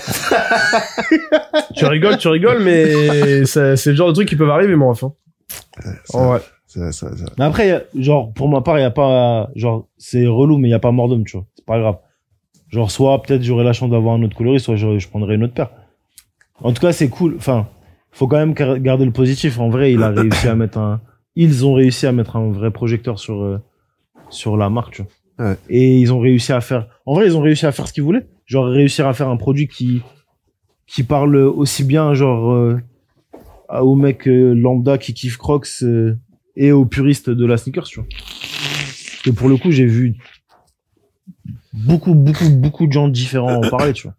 Tu rigoles, tu rigoles, mais c'est, c'est le genre de truc qui peuvent arriver, mon ref, hein.
Ça,
En vrai.
ça, ça, ça.
Mais après, y a- genre, pour ma part, il y a pas, genre, c'est relou, mais il y a pas mort d'homme, tu vois. C'est pas grave. Genre, soit peut-être j'aurais la chance d'avoir un autre coloris, soit je, je prendrais une autre paire. En tout cas, c'est cool. Enfin, faut quand même gar- garder le positif. En vrai, il a réussi à mettre un, ils ont réussi à mettre un vrai projecteur sur, euh, sur la marque, tu vois.
Ouais.
Et ils ont réussi à faire, en vrai, ils ont réussi à faire ce qu'ils voulaient. Genre, réussir à faire un produit qui, qui parle aussi bien, genre, euh, à- aux mecs euh, lambda qui kiffent Crocs, euh, et aux puristes de la sneakers, tu vois. Et pour le coup, j'ai vu beaucoup, beaucoup, beaucoup de gens différents en parler, tu vois.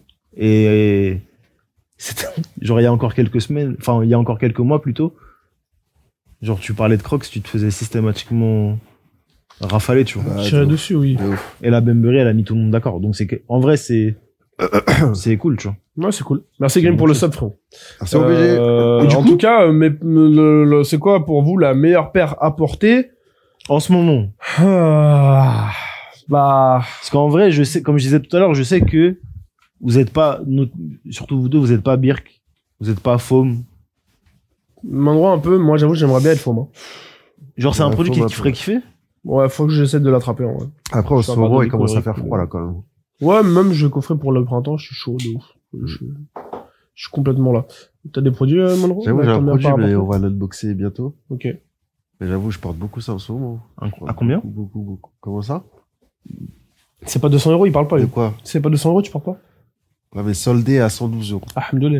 Et c'était, genre, il y a encore quelques semaines, enfin, il y a encore quelques mois plutôt, genre, tu parlais de Crocs, tu te faisais systématiquement rafaler, tu vois.
Ah,
Tirer
de ouf.
dessus, oui.
De ouf.
Et la Bembury, elle a mis tout le monde d'accord. Donc, c'est que, en vrai, c'est, c'est cool, tu vois.
Ouais, c'est cool. Merci, Grim, pour le sub, frérot.
C'est obligé.
Euh,
Et du
en
coup
tout cas, euh, mais, le- le- c'est quoi pour vous la meilleure paire à porter?
En ce moment.
Ah, Bah,
Parce qu'en vrai, je sais, comme je disais tout à l'heure, je sais que vous êtes pas, nous- surtout vous deux, vous êtes pas Birk, vous êtes pas Foam.
m'endroit un peu, moi, j'avoue, j'aimerais bien être faux, moi.
Genre, c'est un
Ouais,
produit
Foam
qui
un
te
peu.
ferait kiffer.
Ouais, faut que j'essaie de l'attraper, en vrai.
Après, en
Ça
ce
va
moment,
donner
il commence à
coloris,
faire
coloris.
froid, là, quand même.
Ouais, même je vais coffrer pour le printemps, je suis chaud de ouf. Je, je suis complètement là. T'as des produits, euh, Monroe?
J'avoue,
Ouais,
j'ai un
t'as bien
produit,
pas
mais
apporté
on va l'unboxer bientôt.
Ok.
Mais j'avoue, je porte beaucoup ça en ce moment.
Un- à combien
Beaucoup, beaucoup, beaucoup. Comment ça?
C'est pas deux cents euros, il parle pas,
De
lui.
quoi?
C'est pas deux cents euros, tu portes pas?
Ouais, mais soldé à cent douze euros.
Ah, Hamdoullah.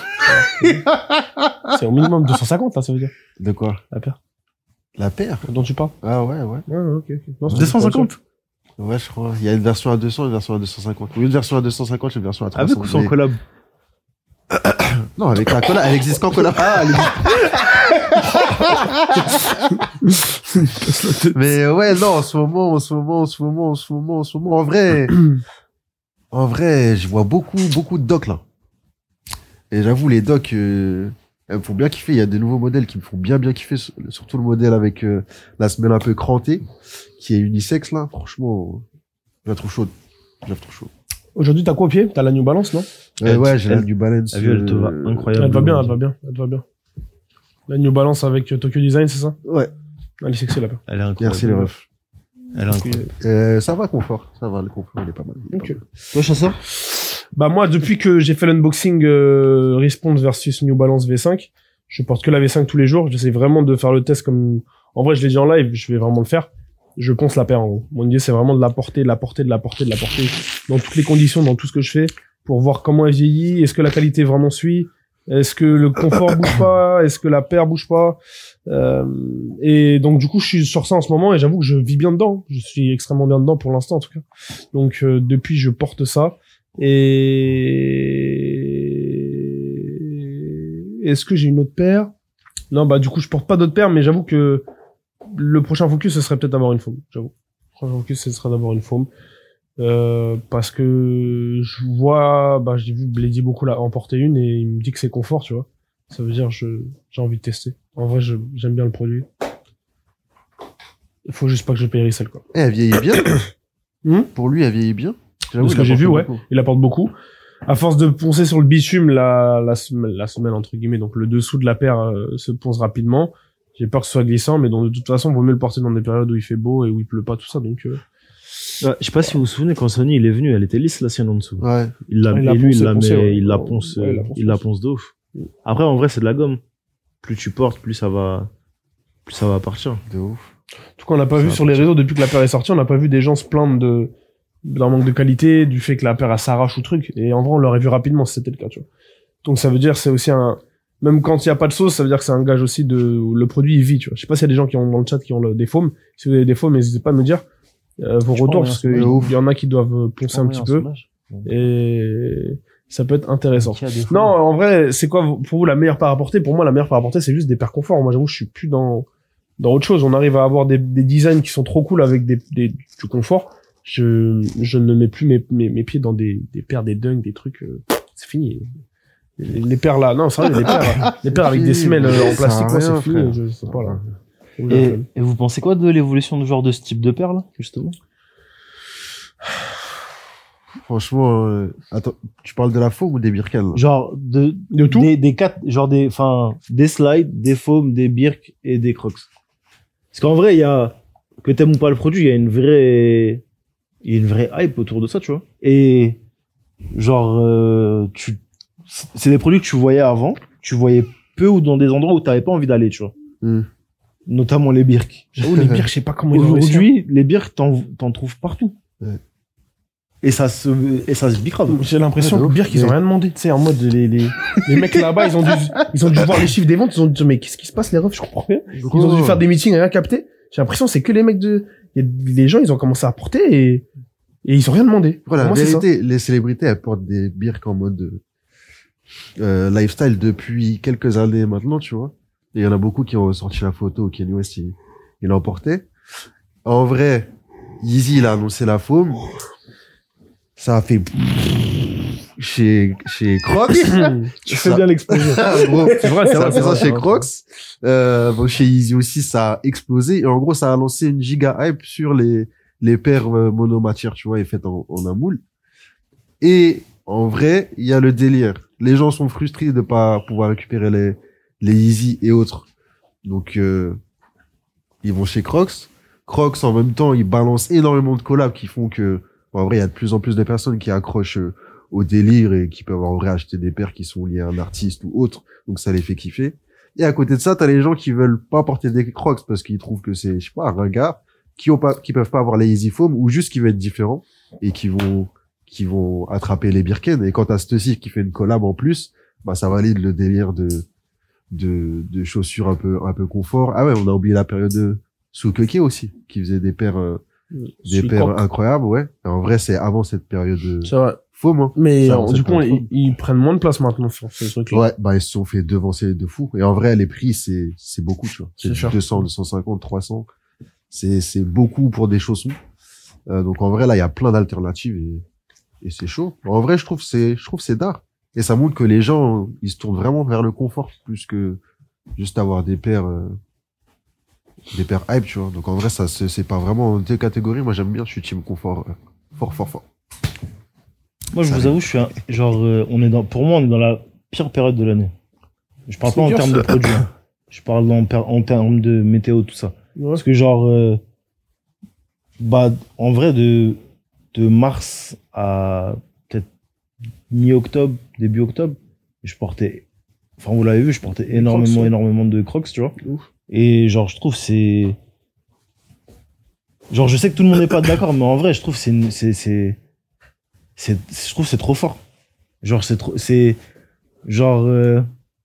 C'est au minimum deux cent cinquante, là, ça veut dire.
De quoi?
La paire.
La paire?
Dont tu parles.
Ah ouais, ouais.
Ouais, ouais, ok, ok. Non, c'est
deux cent cinquante?
Ouais, je crois. Il y a une version à deux cents et une version à deux cent cinquante. Ou une version à deux cent cinquante et une version à trois cents.
Avec ou sans
Mais-
collab?
Non, avec la collab. Elle existe qu'en collab. Ah, elle existe. Mais euh, ouais, non, en ce moment, en ce moment, en ce moment, en ce moment, en ce moment, en vrai, en vrai, je vois beaucoup, beaucoup de docks, là. Et j'avoue, les docks, euh, elles me font bien kiffer. Il y a des nouveaux modèles qui me font bien, bien kiffer. Surtout le modèle avec euh, la semelle un peu crantée, qui est unisexe, là. Franchement, je la trouve chaude. Je la trouve chaude.
Aujourd'hui, t'as quoi au pied? T'as la New Balance, non?
Ouais,
Elle-
ouais, j'ai la
elle-
New Balance.
T'as vu, elle te va
euh,
incroyable.
Elle va bien, elle va bien, elle va bien. La New Balance avec euh, Tokyo Design, c'est ça?
Ouais,
Elle est sexy, la paire.
Elle est incroyable.
merci les refs.
Elle est incroyable.
Euh, ça va, confort. Ça va, le confort, il est pas mal. il est
Ok.
pas mal.
Toi, chasseur?
Bah, moi, depuis que j'ai fait l'unboxing, euh, Response versus New Balance V cinq, je porte que la V cinq tous les jours. J'essaie vraiment de faire le test comme, en vrai, je l'ai dit en live, je vais vraiment le faire. Je ponce la paire, en gros. Mon idée, c'est vraiment de la porter, de la porter, de la porter, de la porter dans toutes les conditions, dans tout ce que je fais, pour voir comment elle vieillit, est-ce que la qualité vraiment suit, est-ce que le confort bouge pas, est-ce que la paire bouge pas. Euh, et donc, du coup, je suis sur ça en ce moment et j'avoue que je vis bien dedans. Je suis extrêmement bien dedans pour l'instant, en tout cas. Donc, euh, depuis, je porte ça. Et est-ce que j'ai une autre paire? Non, bah du coup je porte pas d'autres paires, mais j'avoue que le prochain focus ce serait peut-être d'avoir une foam. J'avoue. Le prochain focus ce serait d'avoir une foam euh, parce que je vois, bah j'ai vu Blady beaucoup là en porter une et il me dit que c'est confort, tu vois. Ça veut dire je j'ai envie de tester. En vrai, je, j'aime bien le produit. Il faut juste pas que je périsse celle quoi.
Eh, elle vieillit bien.
Hmm
Pour lui, elle vieillit bien. J'avoue,
De ce
il
que j'ai
apporte
vu, ouais.
beaucoup.
Il apporte beaucoup. À force de poncer sur le bitume, la, la, semelle, la semelle, entre guillemets, donc le dessous de la paire euh, se ponce rapidement. J'ai peur que ce soit glissant, mais donc de toute façon, il vaut mieux le porter dans des périodes où il fait beau et où il pleut pas, tout ça. Donc, euh,
Ouais, je sais pas si vous vous souvenez, quand Sony, il est venu, elle était lisse, la sienne en dessous.
Ouais.
Il l'a,
Ah, il l'a
et lui,
poncé,
il la
poncé,
met,
ouais.
il la ponce,
Ouais, il la
euh,
ponce,
il la
ponce.
ponce de ouf. Après, en vrai, c'est de la gomme. Plus tu portes, plus ça va, plus ça va partir.
De ouf.
tout cas, on n'a pas
Ça
vu
va
sur les réseaux depuis que la paire est sortie, on n'a pas vu des gens se plaindre de d'un manque de qualité, du fait que la paire elle s'arrache ou truc. Et en vrai, on l'aurait vu rapidement si c'était le cas, tu vois. Donc ça veut dire c'est aussi un même quand il y a pas de sauce, ça veut dire que c'est un gage aussi de le produit il vit, tu vois. Je sais pas s'il y a des gens qui ont dans le chat qui ont le, des faumes. Si vous avez des faumes, n'hésitez pas à me dire euh, vos
Je
retours
pense,
parce
hein,
qu'il
c'est ouf.
y en a qui doivent poncer un petit peu et ça peut être intéressant. Non, en vrai, c'est quoi pour vous la meilleure part à porter? Pour moi, la meilleure part à porter, c'est juste des paires confort. Moi, j'avoue, je suis plus dans dans autre chose. On arrive à avoir des, des designs qui sont trop cool avec des, des du confort. Je je ne mets plus mes mes, mes pieds dans des des paires, des dunks, des trucs. Euh, c'est fini. Les, les paires là, non, c'est vrai, les paires, les paires avec des semelles euh, en
Ça
plastique,
sert à
moi, c'est
rien,
fini.
frère.
Je sais pas là.
Et, et vous pensez quoi de l'évolution du genre de ce type de paire là, justement?
Franchement, euh, attends, tu parles de la faume ou des Birken, là?
Genre de
De tout
des, des quatre, genre des, enfin des slides, des foams, des birks et des crocs. Parce qu'en vrai, il y a que t'aimes ou pas le produit, il y a une vraie, il y a une vraie hype autour de ça, tu vois. Et genre, euh, tu, c'est des produits que tu voyais avant, tu voyais peu ou dans des endroits où t'avais pas envie d'aller, tu vois.
Hmm.
Notamment les birks.
J'avoue, les pires, je sais pas comment ils ont réussi.
Aujourd'hui, les birks, t'en, t'en trouves partout.
Ouais.
Et ça se, et ça se bicrave.
J'ai l'impression
Ouais, de
que
ouf.
Birk, ils ont
Mais-
rien demandé, tu sais, en mode, les, les, les mecs là-bas, ils ont dû, ils ont dû voir les chiffres des ventes, ils ont dit, mais qu'est-ce qui se passe, les refs, je comprends rien. Ils ont dû faire des meetings, rien capter. J'ai l'impression, c'est que les mecs de, y a- les gens, ils ont commencé à porter et, et ils ont rien demandé.
Voilà, la
Pour moi, c'est ça.
vérité, les célébrités, elles portent des birks en mode euh, lifestyle depuis quelques années maintenant, tu vois. Et il y en a beaucoup qui ont sorti la photo, Kanye West, il, il en portait. En vrai, Yeezy, il a annoncé la foam. Ça a fait chez, chez Crocs.
Tu fais bien l'explosion.
Gros,
C'est vrai, c'est
ça
vrai,
a
c'est
fait ça
vrai,
chez
c'est vrai.
Crocs. Euh, bon, chez Yeezy aussi, ça a explosé. Et en gros, ça a lancé une giga hype sur les, les paires euh, monomatières, tu vois, et faites en, en un moule. Et en vrai, il y a le délire. Les gens sont frustrés de pas pouvoir récupérer les, les Yeezy et autres. Donc, euh, ils vont chez Crocs. Crocs, en même temps, ils balancent énormément de collabs qui font que, bon, en vrai, il y a de plus en plus de personnes qui accrochent euh, au délire et qui peuvent en vrai acheter des paires qui sont liées à un artiste ou autre. Donc, ça les fait kiffer. Et à côté de ça, t'as les gens qui veulent pas porter des Crocs parce qu'ils trouvent que c'est, je sais pas, un ringard, qui ont pas, qui peuvent pas avoir les Yeezy Foam ou juste qui veulent être différents et qui vont, qui vont attraper les Birken. Et quand t'as Stussy qui fait une collab en plus, bah, ça valide le délire de, de, de chaussures un peu, un peu confort. Ah ouais, on a oublié la période de Soukeke aussi, qui faisait des paires, euh, des
Celui
paires
Croc.
incroyables, ouais. Et en vrai, c'est avant cette période de
C'est vrai.
Foam, hein.
Mais,
Ça,
euh,
on
du
sait
coup,
pas
ils, ils prennent moins de place maintenant sur ce truc-là.
Ouais, bah, ils se sont fait devancer de fou. Et en vrai, les prix, c'est, c'est beaucoup, tu vois.
C'est
C'est
cher.
deux cents, deux cent cinquante, trois cents. C'est, c'est beaucoup pour des chaussons. Euh, donc en vrai, là, il y a plein d'alternatives et, et c'est chaud. En vrai, je trouve que c'est, je trouve que c'est d'art. Et ça montre que les gens, ils se tournent vraiment vers le confort plus que juste avoir des paires, euh, des paires hype, tu vois. Donc en vrai, ça, c'est, c'est pas vraiment deux catégories. Moi, j'aime bien, je suis team confort, euh, fort, fort, fort.
Moi, je
Ça
vous
va.
avoue, je suis un, genre, euh, on est dans, pour moi, on est dans la pire période de l'année. Je parle pas en
Sneakers.
termes de produits. hein. Je parle en, per- en termes de météo, tout ça.
Ouais.
Parce que genre, euh, bah, en vrai, de, de mars à peut-être mi-octobre, début octobre, je portais, enfin, vous l'avez vu, je portais énormément,
Crocs, ouais.
énormément de Crocs, tu vois.
Ouf.
Et genre, je trouve c'est, genre, je sais que tout le monde n'est pas d'accord, mais en vrai, je trouve c'est, une- c'est, c'est, c'est, je trouve c'est trop fort. Genre, c'est trop, c'est, genre, euh,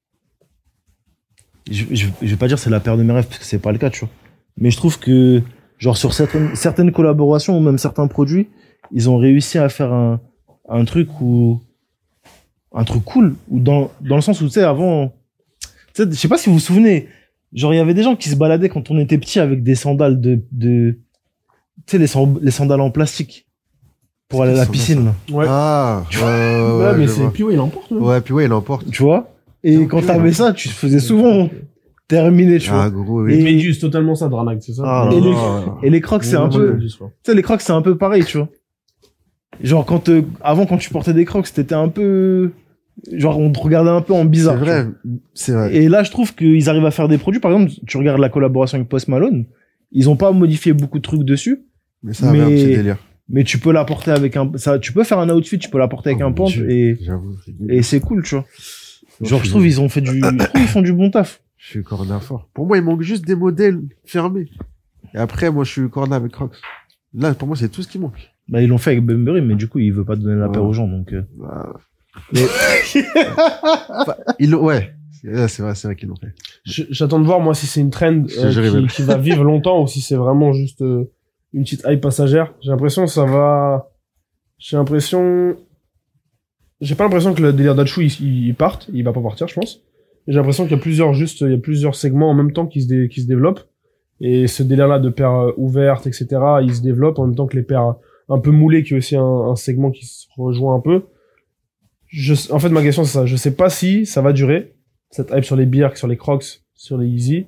je, je, je vais pas dire c'est la paire de mes rêves parce que c'est pas le cas, tu vois. Mais je trouve que, genre, sur certaines, certaines collaborations ou même certains produits, ils ont réussi à faire un, un truc où, un truc cool, ou dans, dans le sens où, tu sais, avant, tu sais, je sais pas si vous vous souvenez, genre, il y avait des gens qui se baladaient quand on était petit avec des sandales de, de, tu sais, les, san- les sandales en plastique pour aller à la
Quelles
piscine, là.
Ouais.
Ah, ouais, ouais,
Ouais,
ouais,
mais
je
c'est,
vois.
puis ouais, il emporte, ouais.
Ouais, puis ouais, il emporte.
tu vois. Et
Donc,
quand
oui,
t'avais
ouais.
ça, tu te faisais souvent terminer, tu
Ah,
vois.
gros,
Et-
oui.
Mais Méduse, totalement ça, Dranak, c'est ça?
Ah,
et
là,
les-
là.
Et les crocs, c'est un
Ouais,
peu,
Méduse, ouais.
tu sais, les crocs, c'est un peu pareil, tu vois. Genre, quand, euh, avant, quand tu portais des crocs, t'étais un peu, genre, on te regardait un peu en
C'est
bizarre. tu
vrai,
vois.
c'est vrai.
Et là, je trouve qu'ils arrivent à faire des produits. Par exemple, tu regardes la collaboration avec Post Malone. Ils ont pas modifié beaucoup de trucs dessus,
Mais ça avait un
mais-
petit délire.
mais tu peux l'apporter avec un, ça, tu peux faire un outfit, tu peux l'apporter avec
Oh
un
mon
pant
Dieu,
et,
J'avoue.
et c'est cool, tu vois.
Non,
Genre,
je
je
suis-
trouve, ils ont fait du, je trouve, ils font du bon taf.
Je suis corner fort. Pour moi, il manque juste des modèles fermés. Et après, moi, je suis corner avec Crocs. Là, pour moi, c'est tout ce qui manque.
Bah, ils l'ont fait avec Bunbury, mais du coup, il veut pas donner la paire
Ouais.
aux gens, donc, euh.
Bah, mais- Enfin, ils l'ont, ouais. Ouais, c'est vrai, c'est vrai qu'ils l'ont fait.
Je- J'attends de voir, moi, si c'est une trend
Je
euh,
dirais
qui,
même.
qui va vivre longtemps ou si c'est vraiment juste euh, une petite hype passagère. J'ai l'impression que ça va... J'ai l'impression... J'ai pas l'impression que le délire d'Achou, il, il parte. Il va pas partir, je pense. J'ai l'impression qu'il y a plusieurs, juste, il y a plusieurs segments en même temps qui se, dé- qui se développent. Et ce délire-là de paires euh, ouvertes, et cetera, il se développe en même temps que les paires un peu moulées, qui est aussi un, un segment qui se rejoint un peu. Je, en fait, ma question, c'est ça. Je sais pas si ça va durer, cette hype sur les Birks, sur les Crocs, sur les Yeezy,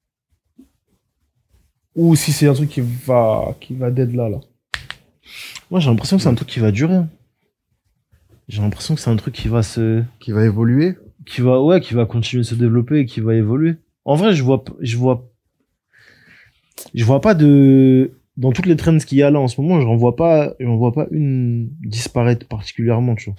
ou si c'est un truc qui va, qui va dead là, là.
Moi, j'ai l'impression que c'est un truc qui va durer. hein. J'ai l'impression que c'est un truc qui va se,
Qui va évoluer.
qui va, ouais, qui va continuer de se développer et qui va évoluer. En vrai, je vois, p- je vois, je vois pas de, dans toutes les trends qu'il y a là en ce moment, je n'en vois pas, j'en vois pas une disparaître particulièrement, tu vois.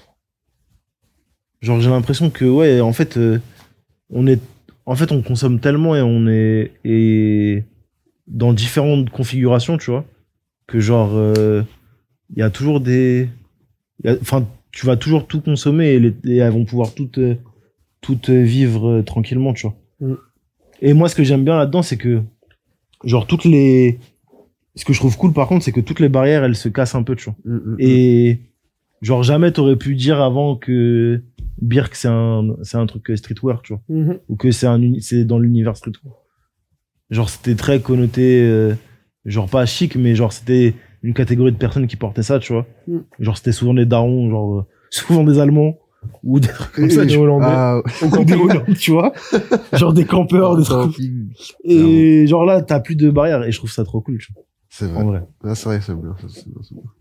Genre, j'ai l'impression que, ouais, en fait, euh, on est, en fait, on consomme tellement et on est, et dans différentes configurations, tu vois, que genre, euh, il y a toujours des, il y a- enfin, tu vas toujours tout consommer et, les, et elles vont pouvoir toutes, euh, toutes euh, vivre euh, tranquillement, tu vois.
Mm.
Et moi, ce que j'aime bien là-dedans, c'est que, genre, toutes les, ce que je trouve cool, par contre, c'est que toutes les barrières, elles se cassent un peu, tu vois.
Mm, mm,
Et, genre, jamais t'aurais pu dire avant que Birk, c'est un, c'est un truc streetwear, tu vois.
Mhm.
Ou que c'est un, uni- c'est dans l'univers streetwear. Genre, c'était très connoté, euh, genre, pas chic, mais genre, c'était une catégorie de personnes qui portaient ça, tu vois.
Mm.
Genre, c'était souvent des darons, genre, euh, souvent des Allemands, ou des trucs comme
Et-
ça,
des
tu vois.
Hollandais.
Ah,
Ou des Hollandais, tu vois. Genre, des campeurs, des trucs.
camping.
Et genre là, t'as plus de barrières, et je trouve ça trop cool, tu vois.
C'est
En
vrai.
vrai.
Ah, c'est vrai, c'est bien. ça, c'est bien, c'est bien.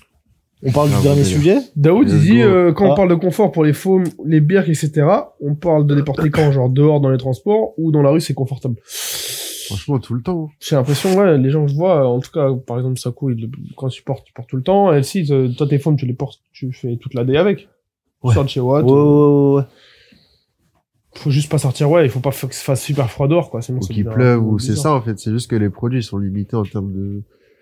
On parle
Ah,
du
bon
dernier
délire.
sujet.
Daoud, il
Let's
dit,
go.
euh, quand
Ah.
on parle de confort pour les foams, les Birks, et cetera, on parle de les porter quand, genre dehors dans les transports, ou dans la rue, c'est confortable.
Franchement, tout le temps.
J'ai l'impression, ouais, les gens que je vois, en tout cas, par exemple, Sakou, il, quand tu portes, tu portes tout le temps. Elle, si, te- toi, tes foams, tu les portes, tu fais toute la day avec. Tu
Ouais.
sors de chez Watt.
Ouais, ouais, ouais, ouais.
Faut juste pas sortir, ouais, il faut pas que ça fasse super froid dehors, quoi. Sinon,
Ou
ça
qu'il
devient un
pleuve,
peu
ou c'est
bizarre.
ça, en fait. C'est juste que les produits sont limités en termes de...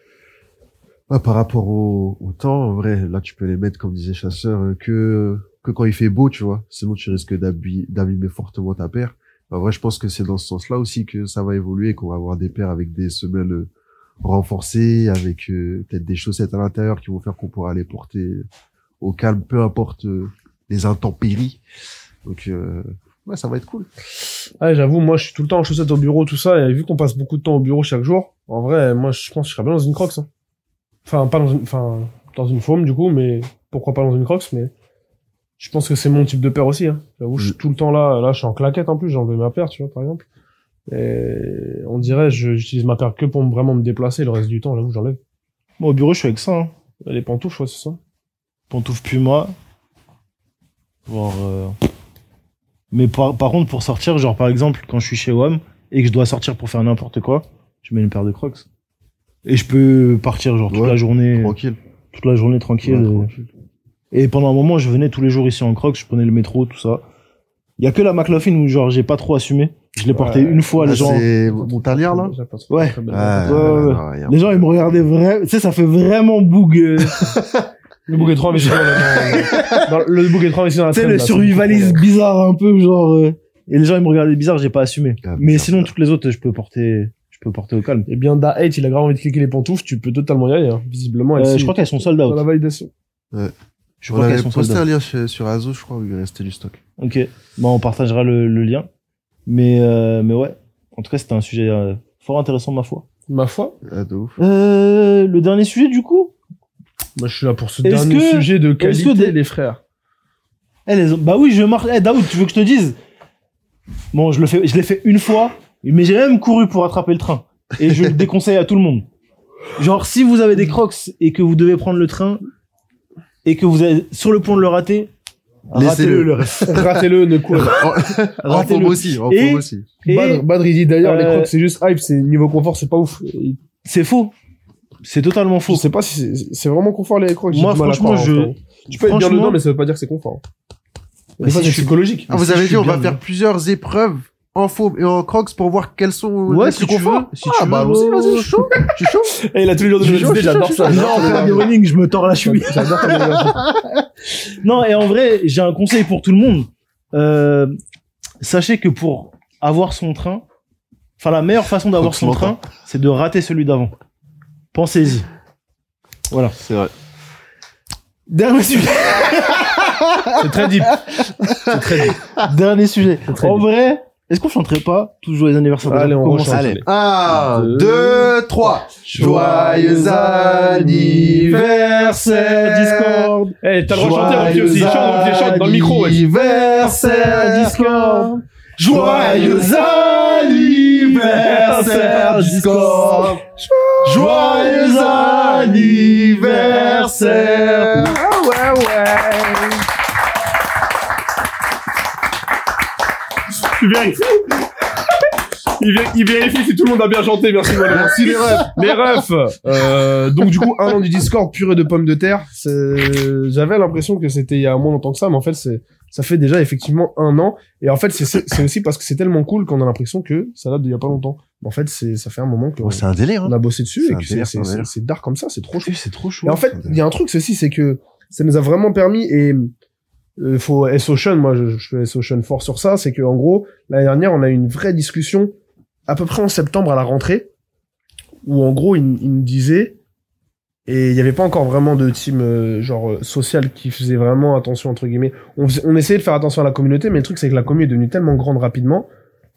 Ouais, par rapport au, au temps, en vrai, là, tu peux les mettre, comme disait Chasseur, euh, que, que quand il fait beau, tu vois. Sinon, tu risques d'abî- d'abîmer fortement ta paire. En vrai, je pense que c'est dans ce sens-là aussi que ça va évoluer, qu'on va avoir des paires avec des semelles euh, renforcées, avec euh, peut-être des chaussettes à l'intérieur qui vont faire qu'on pourra les porter au calme, peu importe euh, les intempéries. Donc, euh, ouais, ça va être cool.
Ouais, j'avoue, moi, je suis tout le temps en chaussettes au bureau, tout ça, et vu qu'on passe beaucoup de temps au bureau chaque jour, en vrai, moi, je pense que je serais bien dans une Crocs, hein. Enfin, pas dans une, enfin, dans une foam, du coup, mais pourquoi pas dans une Crocs, mais je pense que c'est mon type de paire aussi, hein. J'avoue, je suis tout le temps là, là, je suis en claquette, en plus, j'ai enlevé ma paire, tu vois, par exemple. Et on dirait, je- j'utilise ma paire que pour vraiment me déplacer, le reste du temps, j'avoue, j'enlève.
Moi, au bureau, je suis avec ça, hein.
Les pantoufles, ouais, c'est ça.
Pantoufles Puma. Genre, euh... Mais par, par contre, pour sortir, genre, par exemple, quand je suis chez W A M et que je dois sortir pour faire n'importe quoi, je mets une paire de Crocs. Et je peux partir, genre, toute
Ouais,
la journée,
Tranquille.
toute la journée tranquille.
Ouais,
euh.
tranquille.
Et pendant un moment, je venais tous les jours ici en Crocs, je prenais le métro, tout ça. Il y a que la McLaughlin où, genre, j'ai pas trop assumé. Je l'ai porté
Ouais.
une fois,
Là,
les gens,
c'est Montagnard, là?
J'ai pas trop-
Ouais.
très belle.
Ah,
Ouais, ouais,
non,
ouais.
non, y a-
les gens, ils me regardaient vraiment, tu sais, ça fait vraiment boug, euh,
Le bouquet trop investi dans, le- dans, dans le bouquet trop investi dans la
tu sais,
traîne,
le
là, c'est
survivaliste
beaucoup trop-
bizarre un peu, genre, euh, et les gens, ils me regardaient bizarre, j'ai pas assumé.
Ah,
Mais
bizarre,
sinon,
bizarre.
toutes les autres, je peux porter, je peux porter au calme.
Eh bien, Da Hate, il a grave envie de cliquer les pantoufles, tu peux totalement y aller, hein. Visiblement,
Euh,
ici,
je crois qu'elles sont sold
dans
out.
la validation.
Je
On
crois qu'elles
avait
sont sold
posté un
out.
lien sur, sur Azo, je crois, où il restait du stock.
Ok. Bon, on partagera le, le lien. Mais, euh, mais ouais. En tout cas, c'était un sujet euh, fort intéressant, ma foi.
Ma foi,
Ah, de ouf.
Euh, le dernier sujet, du coup.
moi, je suis là pour ce
Est-ce
dernier
que-
sujet de
est-ce
qualité,
que des-
les frères.
Eh, les... Bah oui, je marche. Eh, Daoud, tu veux que je te dise? Bon, je le fais, je l'ai fait une fois, mais j'ai même couru pour attraper le train. Et je le déconseille à tout le monde. Genre, si vous avez des Crocs et que vous devez prendre le train et que vous êtes sur le point de le rater,
Laissez-le.
ratez-le le reste.
Ratez-le, ne courez pas.
En forme
Ratez-le.
aussi, en
Et-
forme aussi.
Et
Badr, Badr, il dit d'ailleurs, les
euh,
crocs, c'est juste hype, c'est niveau confort, c'est pas ouf. Et
c'est faux. C'est totalement
je
faux.
sais pas si c'est- c'est vraiment confort, les crocs. j'ai
Moi,
du mal à
franchement,
croire,
je-
enfin. Tu peux être bien
franchement-
dedans, mais ça veut pas dire que c'est confort.
Bah,
Des fois,
si
c'est
je suis-
psychologique.
Ah, vous
si
avez
je
dit,
suis
on va
bien
faire
dedans.
plusieurs épreuves en fauve et en crocs pour voir quels sont
Ouais,
les
si
plus
tu
conforts.
veux, si
ah,
tu
bah,
veux,
allons-y,
ouais.
vas-y, je suis chaud. Je suis chaud.
Et il a tous les jours de
Je suis chaud,
vérité,
je suis
j'adore
chaud,
ça.
je suis
Genre, en faire des running, je me tords la cheville.
J'adore faire des vérités.
Non, et en vrai, j'ai un conseil pour tout le monde. Euh, sachez que pour avoir son train, enfin, la meilleure façon d'avoir
Faut que
son
je m'entende.
train, c'est de rater celui d'avant. Pensez-y. Voilà.
C'est vrai.
Dernier sujet.
C'est très deep. C'est très deep.
Dernier sujet.
très
En
bien.
vrai, est-ce qu'on chanterait pas tous joyeux anniversaire
Allez, on
Comment
rechante.
ça
Allez. Un,
Deux,
deux, trois. Joyeux anniversaire,
Discord.
Eh, t'as le droit de chanter, Rocky aussi. Chante, Rocky, chante dans le micro, ouais.
Anniversaire, Discord.
Joyeux
anniversaire, Discord. Joyeux anniversaire.
Ah ouais, ouais. Tu vérifies? Il, vé- il vérifie si tout le monde a bien chanté, merci Wallo.
Merci les refs.
Les refs. Euh, donc du coup, un an du Discord, purée de pommes de terre. C'est- J'avais l'impression que c'était il y a moins longtemps que ça, mais en fait, c'est ça fait déjà effectivement un an. Et en fait, c'est c'est aussi parce que c'est tellement cool qu'on a l'impression que ça date d'il y a pas longtemps. Mais en fait, c'est ça fait un moment qu'on
Oh, c'est un délire, hein.
on a bossé dessus
C'est
et
un
que c'est
délire,
c'est
c'est un
c'est
délire.
c'est dark comme ça, c'est trop chaud.
C'est trop chaud.
Et en fait, il y a un truc ceci, c'est que ça nous a vraiment permis et euh, faut S-Ocean, moi je, je fais S-Ocean fort sur ça, c'est que en gros l'année dernière on a eu une vraie discussion à peu près en septembre à la rentrée où en gros il, il nous disait et il y avait pas encore vraiment de team euh, genre euh, social qui faisait vraiment attention entre guillemets. On, faisait- on essayait de faire attention à la communauté, mais le truc c'est que la communauté est devenue tellement grande rapidement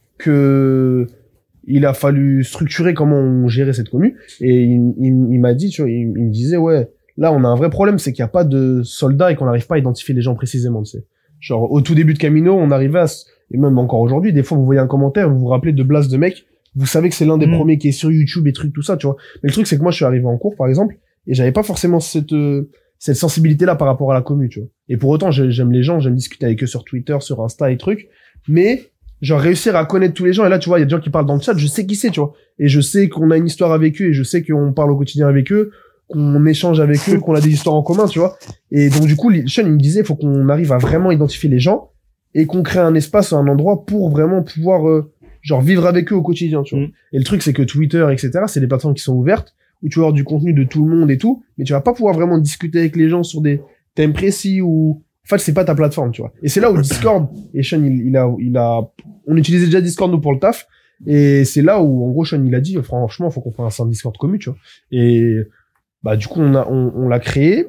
que il a fallu structurer comment on gérait cette commu et il, il, il m'a dit tu vois il, il me disait ouais là on a un vrai problème c'est qu'il y a pas de soldats et qu'on n'arrive pas à identifier les gens précisément tu sais genre au tout début de Camino on arrivait à s- et même encore aujourd'hui des fois vous voyez un commentaire vous vous rappelez de Blast de mec vous savez que c'est l'un des
Mm.
premiers qui est sur YouTube et trucs tout ça tu vois mais le truc c'est que moi je suis arrivé en cours par exemple et j'avais pas forcément cette euh, cette sensibilité là par rapport à la commu tu vois et pour autant j'ai- j'aime les gens j'aime discuter avec eux sur Twitter sur Insta et trucs mais genre réussir à connaître tous les gens et là tu vois il y a des gens qui parlent dans le chat je sais qui c'est tu vois et je sais qu'on a une histoire avec eux et je sais qu'on parle au quotidien avec eux qu'on échange avec eux qu'on a des histoires en commun tu vois et donc du coup Sean il me disait faut qu'on arrive à vraiment identifier les gens et qu'on crée un espace un endroit pour vraiment pouvoir euh, genre vivre avec eux au quotidien tu vois
Mm.
et le truc c'est que Twitter etc c'est des plateformes qui sont ouvertes où tu vas avoir du contenu de tout le monde et tout mais tu vas pas pouvoir vraiment discuter avec les gens sur des thèmes précis ou en fait c'est pas ta plateforme tu vois et c'est là où Discord et Sean il, il a il a on utilisait déjà Discord nous pour le taf et c'est là où en gros Sean il a dit franchement faut qu'on fasse un Discord commun tu vois et bah du coup on a on, on l'a créé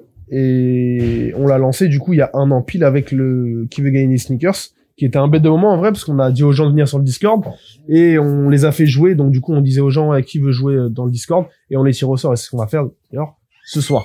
et on l'a lancé du coup il y a un an pile avec le qui veut gagner des sneakers qui était un bête de moment en vrai parce qu'on a dit aux gens de venir sur le Discord et on les a fait jouer donc du coup on disait aux gens à qui veut jouer dans le Discord et on les tire au sort et c'est ce qu'on va faire d'ailleurs ce soir.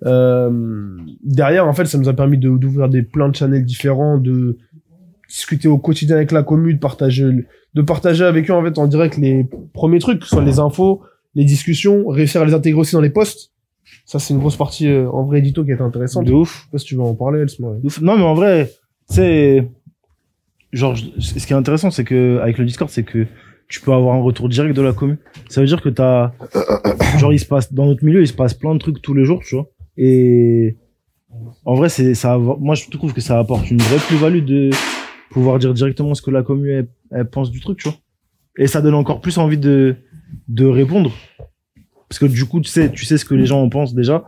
Euh, derrière, en fait, ça nous a permis de, d'ouvrir des plein de channels différents, de discuter au quotidien avec la commune, de partager, de partager avec eux, en fait, en direct les premiers trucs, que ce soit les infos, les discussions, réussir à les intégrer aussi dans les posts. Ça, c'est une grosse partie, euh, en vrai, édito qui est intéressante.
De ouf.
Je sais pas si tu veux en parler, Else, moi.
De ouf. Non, mais en vrai, c'est genre, je- ce qui est intéressant, c'est que avec le Discord, c'est que tu peux avoir un retour direct de la commu. Ça veut dire que t'as, genre, il se passe, dans notre milieu, il se passe plein de trucs tous les jours, tu vois. Et, en vrai, c'est, ça, moi, je trouve que ça apporte une vraie plus-value de pouvoir dire directement ce que la commu, elle, elle pense du truc, tu vois. Et ça donne encore plus envie de, de répondre. Parce que du coup, tu sais, tu sais ce que les gens en pensent déjà.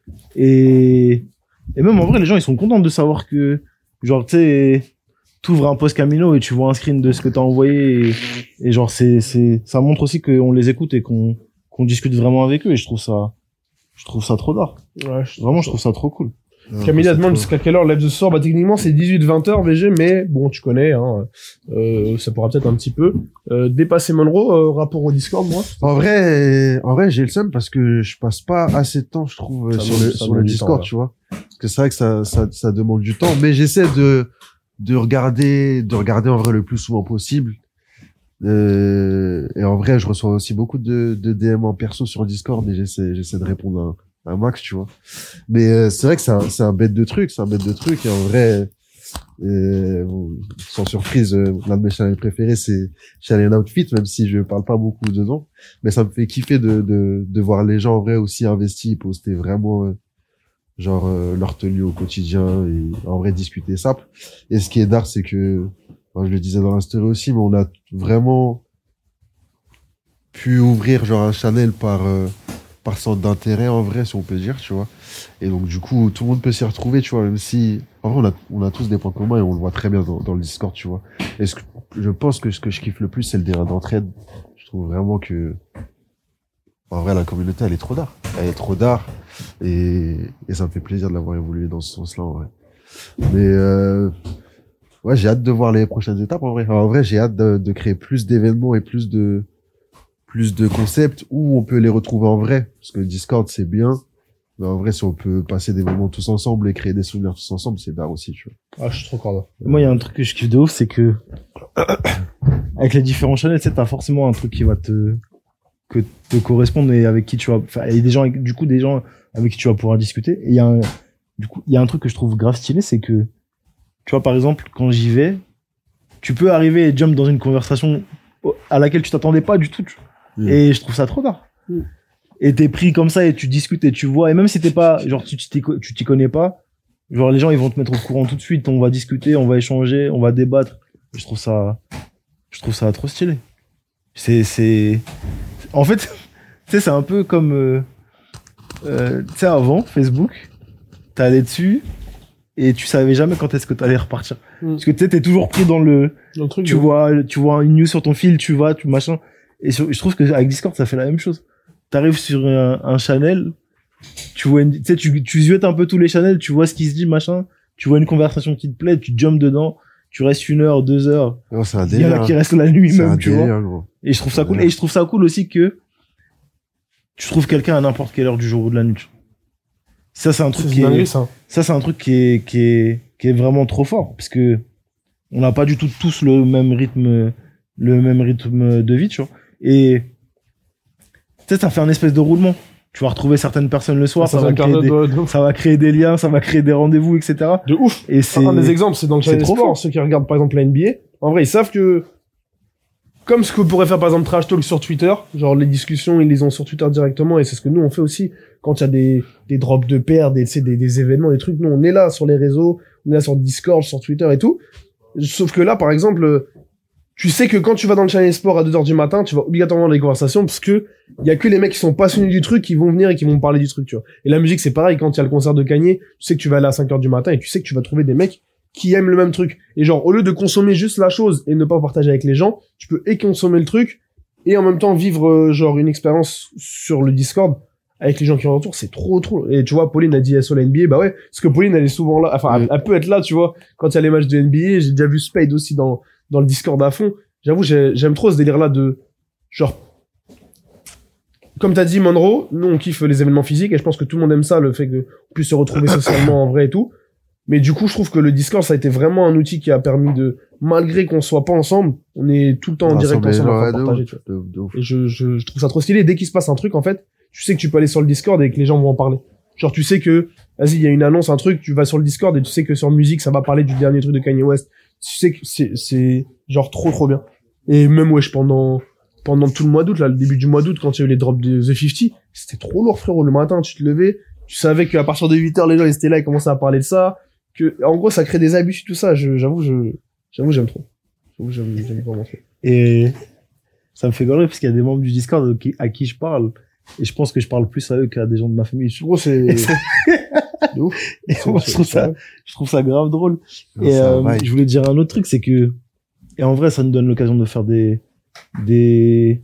Et, et même en vrai, les gens, ils sont contents de savoir que, genre, tu sais, t'ouvres un post Camino et tu vois un screen de ce que t'as envoyé et, et genre c'est c'est ça montre aussi qu'on les écoute et qu'on qu'on discute vraiment avec eux et je trouve ça je trouve ça trop d'art.
Ouais, je-
Vraiment, je trouve ça trop cool.
Camilla demande jusqu'à quelle heure live de ce soir. Bah, techniquement, c'est dix-huit vingt heures V G, mais bon, tu connais, hein, euh, ça pourra peut-être un petit peu, euh, dépasser Monroe, euh, rapport au Discord, moi.
En vrai, en vrai, j'ai le seum parce que je passe pas assez de temps, je trouve,
Ça
sur
demande-
le,
ça
sur
demande
le
du
Discord,
temps, ouais.
tu vois. Parce que c'est vrai que ça, ça, ça demande du temps, mais j'essaie de, de regarder, de regarder en vrai le plus souvent possible. Euh, et en vrai, je reçois aussi beaucoup de, de D M en perso sur Discord et j'essaie, j'essaie de répondre à un max, tu vois. Mais euh, c'est vrai que c'est un, c'est un bête de truc, c'est un bête de truc. Et en vrai, euh, bon, sans surprise, euh, l'un de mes channels préférés, c'est Channel Outfit, même si je parle pas beaucoup dedans. Mais ça me fait kiffer de, de, de voir les gens en vrai aussi investis, poster vraiment euh, genre euh, leur tenue au quotidien et en vrai discuter simple. Et ce qui est d'art, c'est que enfin, je le disais dans la story aussi, mais on a vraiment pu ouvrir genre un channel par euh, par centre d'intérêt en vrai, si on peut dire, tu vois. Et donc du coup, tout le monde peut s'y retrouver, tu vois, même si en vrai on a on a tous des points communs et on le voit très bien dans, dans le Discord, tu vois. Et ce que je pense que ce que je kiffe le plus, c'est le délire d'entraide. Je trouve vraiment que en vrai la communauté elle est trop d'art, elle est trop d'art et et ça me fait plaisir de l'avoir évolué dans ce sens-là en vrai. Mais euh, ouais, j'ai hâte de voir les prochaines étapes en vrai. En vrai, j'ai hâte de, de créer plus d'événements et plus de plus de concepts où on peut les retrouver en vrai. Parce que Discord, c'est bien. Mais en vrai, si on peut passer des moments tous ensemble et créer des souvenirs tous ensemble, c'est d'art aussi, tu vois.
Ah, je suis trop content.
Moi, il y a un truc que je kiffe de ouf, c'est que avec les différents channels, tu sais, t'as forcément un truc qui va te que te correspondre et avec qui tu vas, enfin, il y a des gens, du coup, des gens avec qui tu vas pouvoir discuter. Et il y a un, du coup, il y a un truc que je trouve grave stylé, c'est que, tu vois, par exemple, quand j'y vais, tu peux arriver et jump dans une conversation à laquelle tu t'attendais pas du tout. Tu...
Mmh.
Et je trouve ça trop d'art.
Mmh.
Et t'es pris comme ça et tu discutes et tu vois, et même si t'es pas, genre, tu t'y, tu t'y connais pas, genre, les gens, ils vont te mettre au courant tout de suite, on va discuter, on va échanger, on va débattre. Je trouve ça, je trouve ça trop stylé. C'est, c'est, en fait, tu sais, c'est un peu comme, euh, euh, tu sais, avant, Facebook, t'allais dessus, et tu savais jamais quand est-ce que t'allais repartir.
Mm.
Parce que tu sais, t'es toujours pris dans le,
Dans le truc,
tu
de-
vois, tu vois une news sur ton fil, tu vas, tu machin. Et sur- je trouve que avec Discord, ça fait la même chose. T'arrives sur un, un channel, tu vois, une- tu sais, tu, tu ziotes un peu tous les channels, tu vois ce qui se dit, machin, tu vois une conversation qui te plaît, tu jumps dedans, tu restes une heure, deux heures.
Oh, c'est un
Il y en
délire.
a qui
hein.
restent la nuit
C'est un
même, tu vois.
délire, gros.
Et je trouve ça cool.
Ouais.
Et je trouve ça cool aussi que tu trouves quelqu'un à n'importe quelle heure du jour ou de la nuit. tu vois. Ça, c'est un truc
C'est
qui
une dinguerie,
est,
ça.
ça, c'est un truc qui est, qui est, qui est vraiment trop fort. Parce que on n'a pas du tout tous le même rythme, le même rythme de vie, tu vois. Et, tu sais, ça fait un espèce de roulement. Tu vas retrouver certaines personnes le soir, ça, va, créer
de,
des,
de, de,
ça va créer des liens, ça va créer des rendez-vous, et cetera.
de ouf.
Et c'est,
Un des exemples, c'est dans le
c'est
Channel
trop
Sport.
fort.
Ceux qui regardent par exemple la N B A, en vrai, ils savent que, comme ce que pourrait faire par exemple Trash Talk sur Twitter, genre les discussions, ils les ont sur Twitter directement, et c'est ce que nous on fait aussi quand il y a des, des drops de paires, des, tu sais, des, des événements, des trucs. Nous on est là sur les réseaux, on est là sur Discord, sur Twitter et tout. Sauf que là, par exemple, tu sais que quand tu vas dans le Channel Sport à deux heures du matin, tu vas obligatoirement dans les conversations parce que il y a que les mecs qui sont passionnés du truc qui vont venir et qui vont parler du truc, tu vois. Et la musique, c'est pareil, quand il y a le concert de Kanye, tu sais que tu vas aller à cinq heures du matin et tu sais que tu vas trouver des mecs qui aiment le même truc. Et genre, au lieu de consommer juste la chose et ne pas partager avec les gens, tu peux et consommer le truc et en même temps vivre, euh, genre, une expérience sur le Discord avec les gens qui sont autour. C'est trop, trop. Et tu vois, Pauline a dit S O la N B A, bah ouais, parce que Pauline, elle est souvent là, enfin, elle, elle peut être là, tu vois, quand il y a les matchs de N B A. J'ai déjà vu Spade aussi dans, dans le Discord à fond. J'avoue, j'ai- j'aime trop ce délire-là de, genre, comme t'as dit, Monroe, nous, on kiffe les événements physiques et je pense que tout le monde aime ça, le fait qu'on puisse se retrouver socialement en vrai et tout. Mais du coup, je trouve que le Discord, ça a été vraiment un outil qui a permis de, malgré qu'on soit pas ensemble, on est tout le temps en direct
Rassemblés,
hein,
ensemble
ouais,
à
de
partager,
ouf,
tu vois.
de- de ouf.
Et je, je, je trouve ça trop stylé. Dès qu'il se passe un truc, en fait, tu sais que tu peux aller sur le Discord et que les gens vont en parler. Genre, tu sais que, vas-y, il y a une annonce, un truc, tu vas sur le Discord et tu sais que sur musique, ça va parler du dernier truc de Kanye West. Tu sais que c'est, c'est, genre, trop, trop bien. Et même, wesh, pendant, pendant tout le mois d'août, là, le début du mois d'août, quand il y a eu les drops de The cinquante, c'était trop lourd, frérot. Le matin, tu te levais, tu savais qu'à partir de huit heures, les gens, ils étaient là, ils commençaient à parler de ça. Que, en gros, ça crée des habitudes, tout ça. Je, j'avoue, je, j'avoue, j'aime trop. J'avoue, j'aime, j'aime vraiment trop.
Et ça me fait gorger parce qu'il y a des membres du Discord qui- à qui je parle. Et je pense que je parle plus à eux qu'à des gens de ma famille. Je,
Gros, c'est,
Et c'est-
de ouf.
et moi, je trouve ça, je trouve ça grave drôle.
Non,
Et
c'est un
euh,
vibe.
je voulais dire un autre truc, c'est que, et en vrai, ça nous donne l'occasion de faire des, des,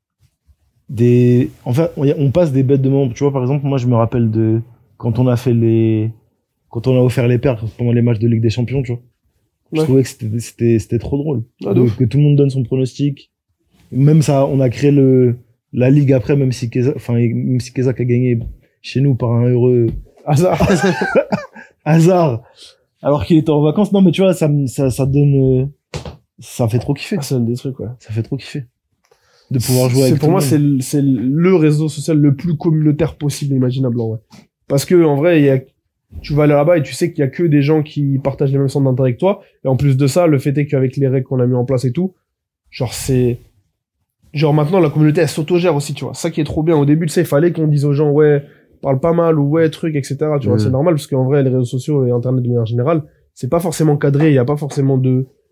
des, en fait, on, on passe des bêtes de moments. Tu vois, par exemple, moi, je me rappelle de quand on a fait les, quand on a offert les paires pendant les matchs de Ligue des Champions, tu vois. Je
Ouais.
trouvais que c'était, c'était, c'était trop drôle.
Ah, de
que,
ouf.
que tout le monde donne son pronostic. Même ça, on a créé le, la ligue après, même si Keza, enfin, même si Kezak a gagné chez nous par un heureux
Hasard.
hasard, alors qu'il était en vacances. Non, mais tu vois, ça, me- ça, ça donne, euh, ça fait trop kiffer.
Ah, c'est un des trucs, ouais.
Ça fait trop kiffer. De pouvoir jouer
C'est
avec
pour
tout
moi,
le
c'est
monde.
le, c'est le réseau social le plus communautaire possible et imaginable, en vrai. Parce que, en vrai, il y a, tu vas aller là-bas et tu sais qu'il y a que des gens qui partagent les mêmes centres d'intérêt que toi. Et en plus de ça, le fait est qu'avec les règles qu'on a mis en place et tout, genre, c'est, genre, maintenant, la communauté, elle s'autogère aussi, tu vois. Ça qui est trop bien. Au début, tu sais, il fallait qu'on dise aux gens, ouais, parle pas mal, ou ouais, truc, et cetera. Tu vois,
Ouais.
c'est normal, parce qu'en vrai, les réseaux sociaux et Internet de manière générale, c'est pas forcément cadré, il y a pas forcément de,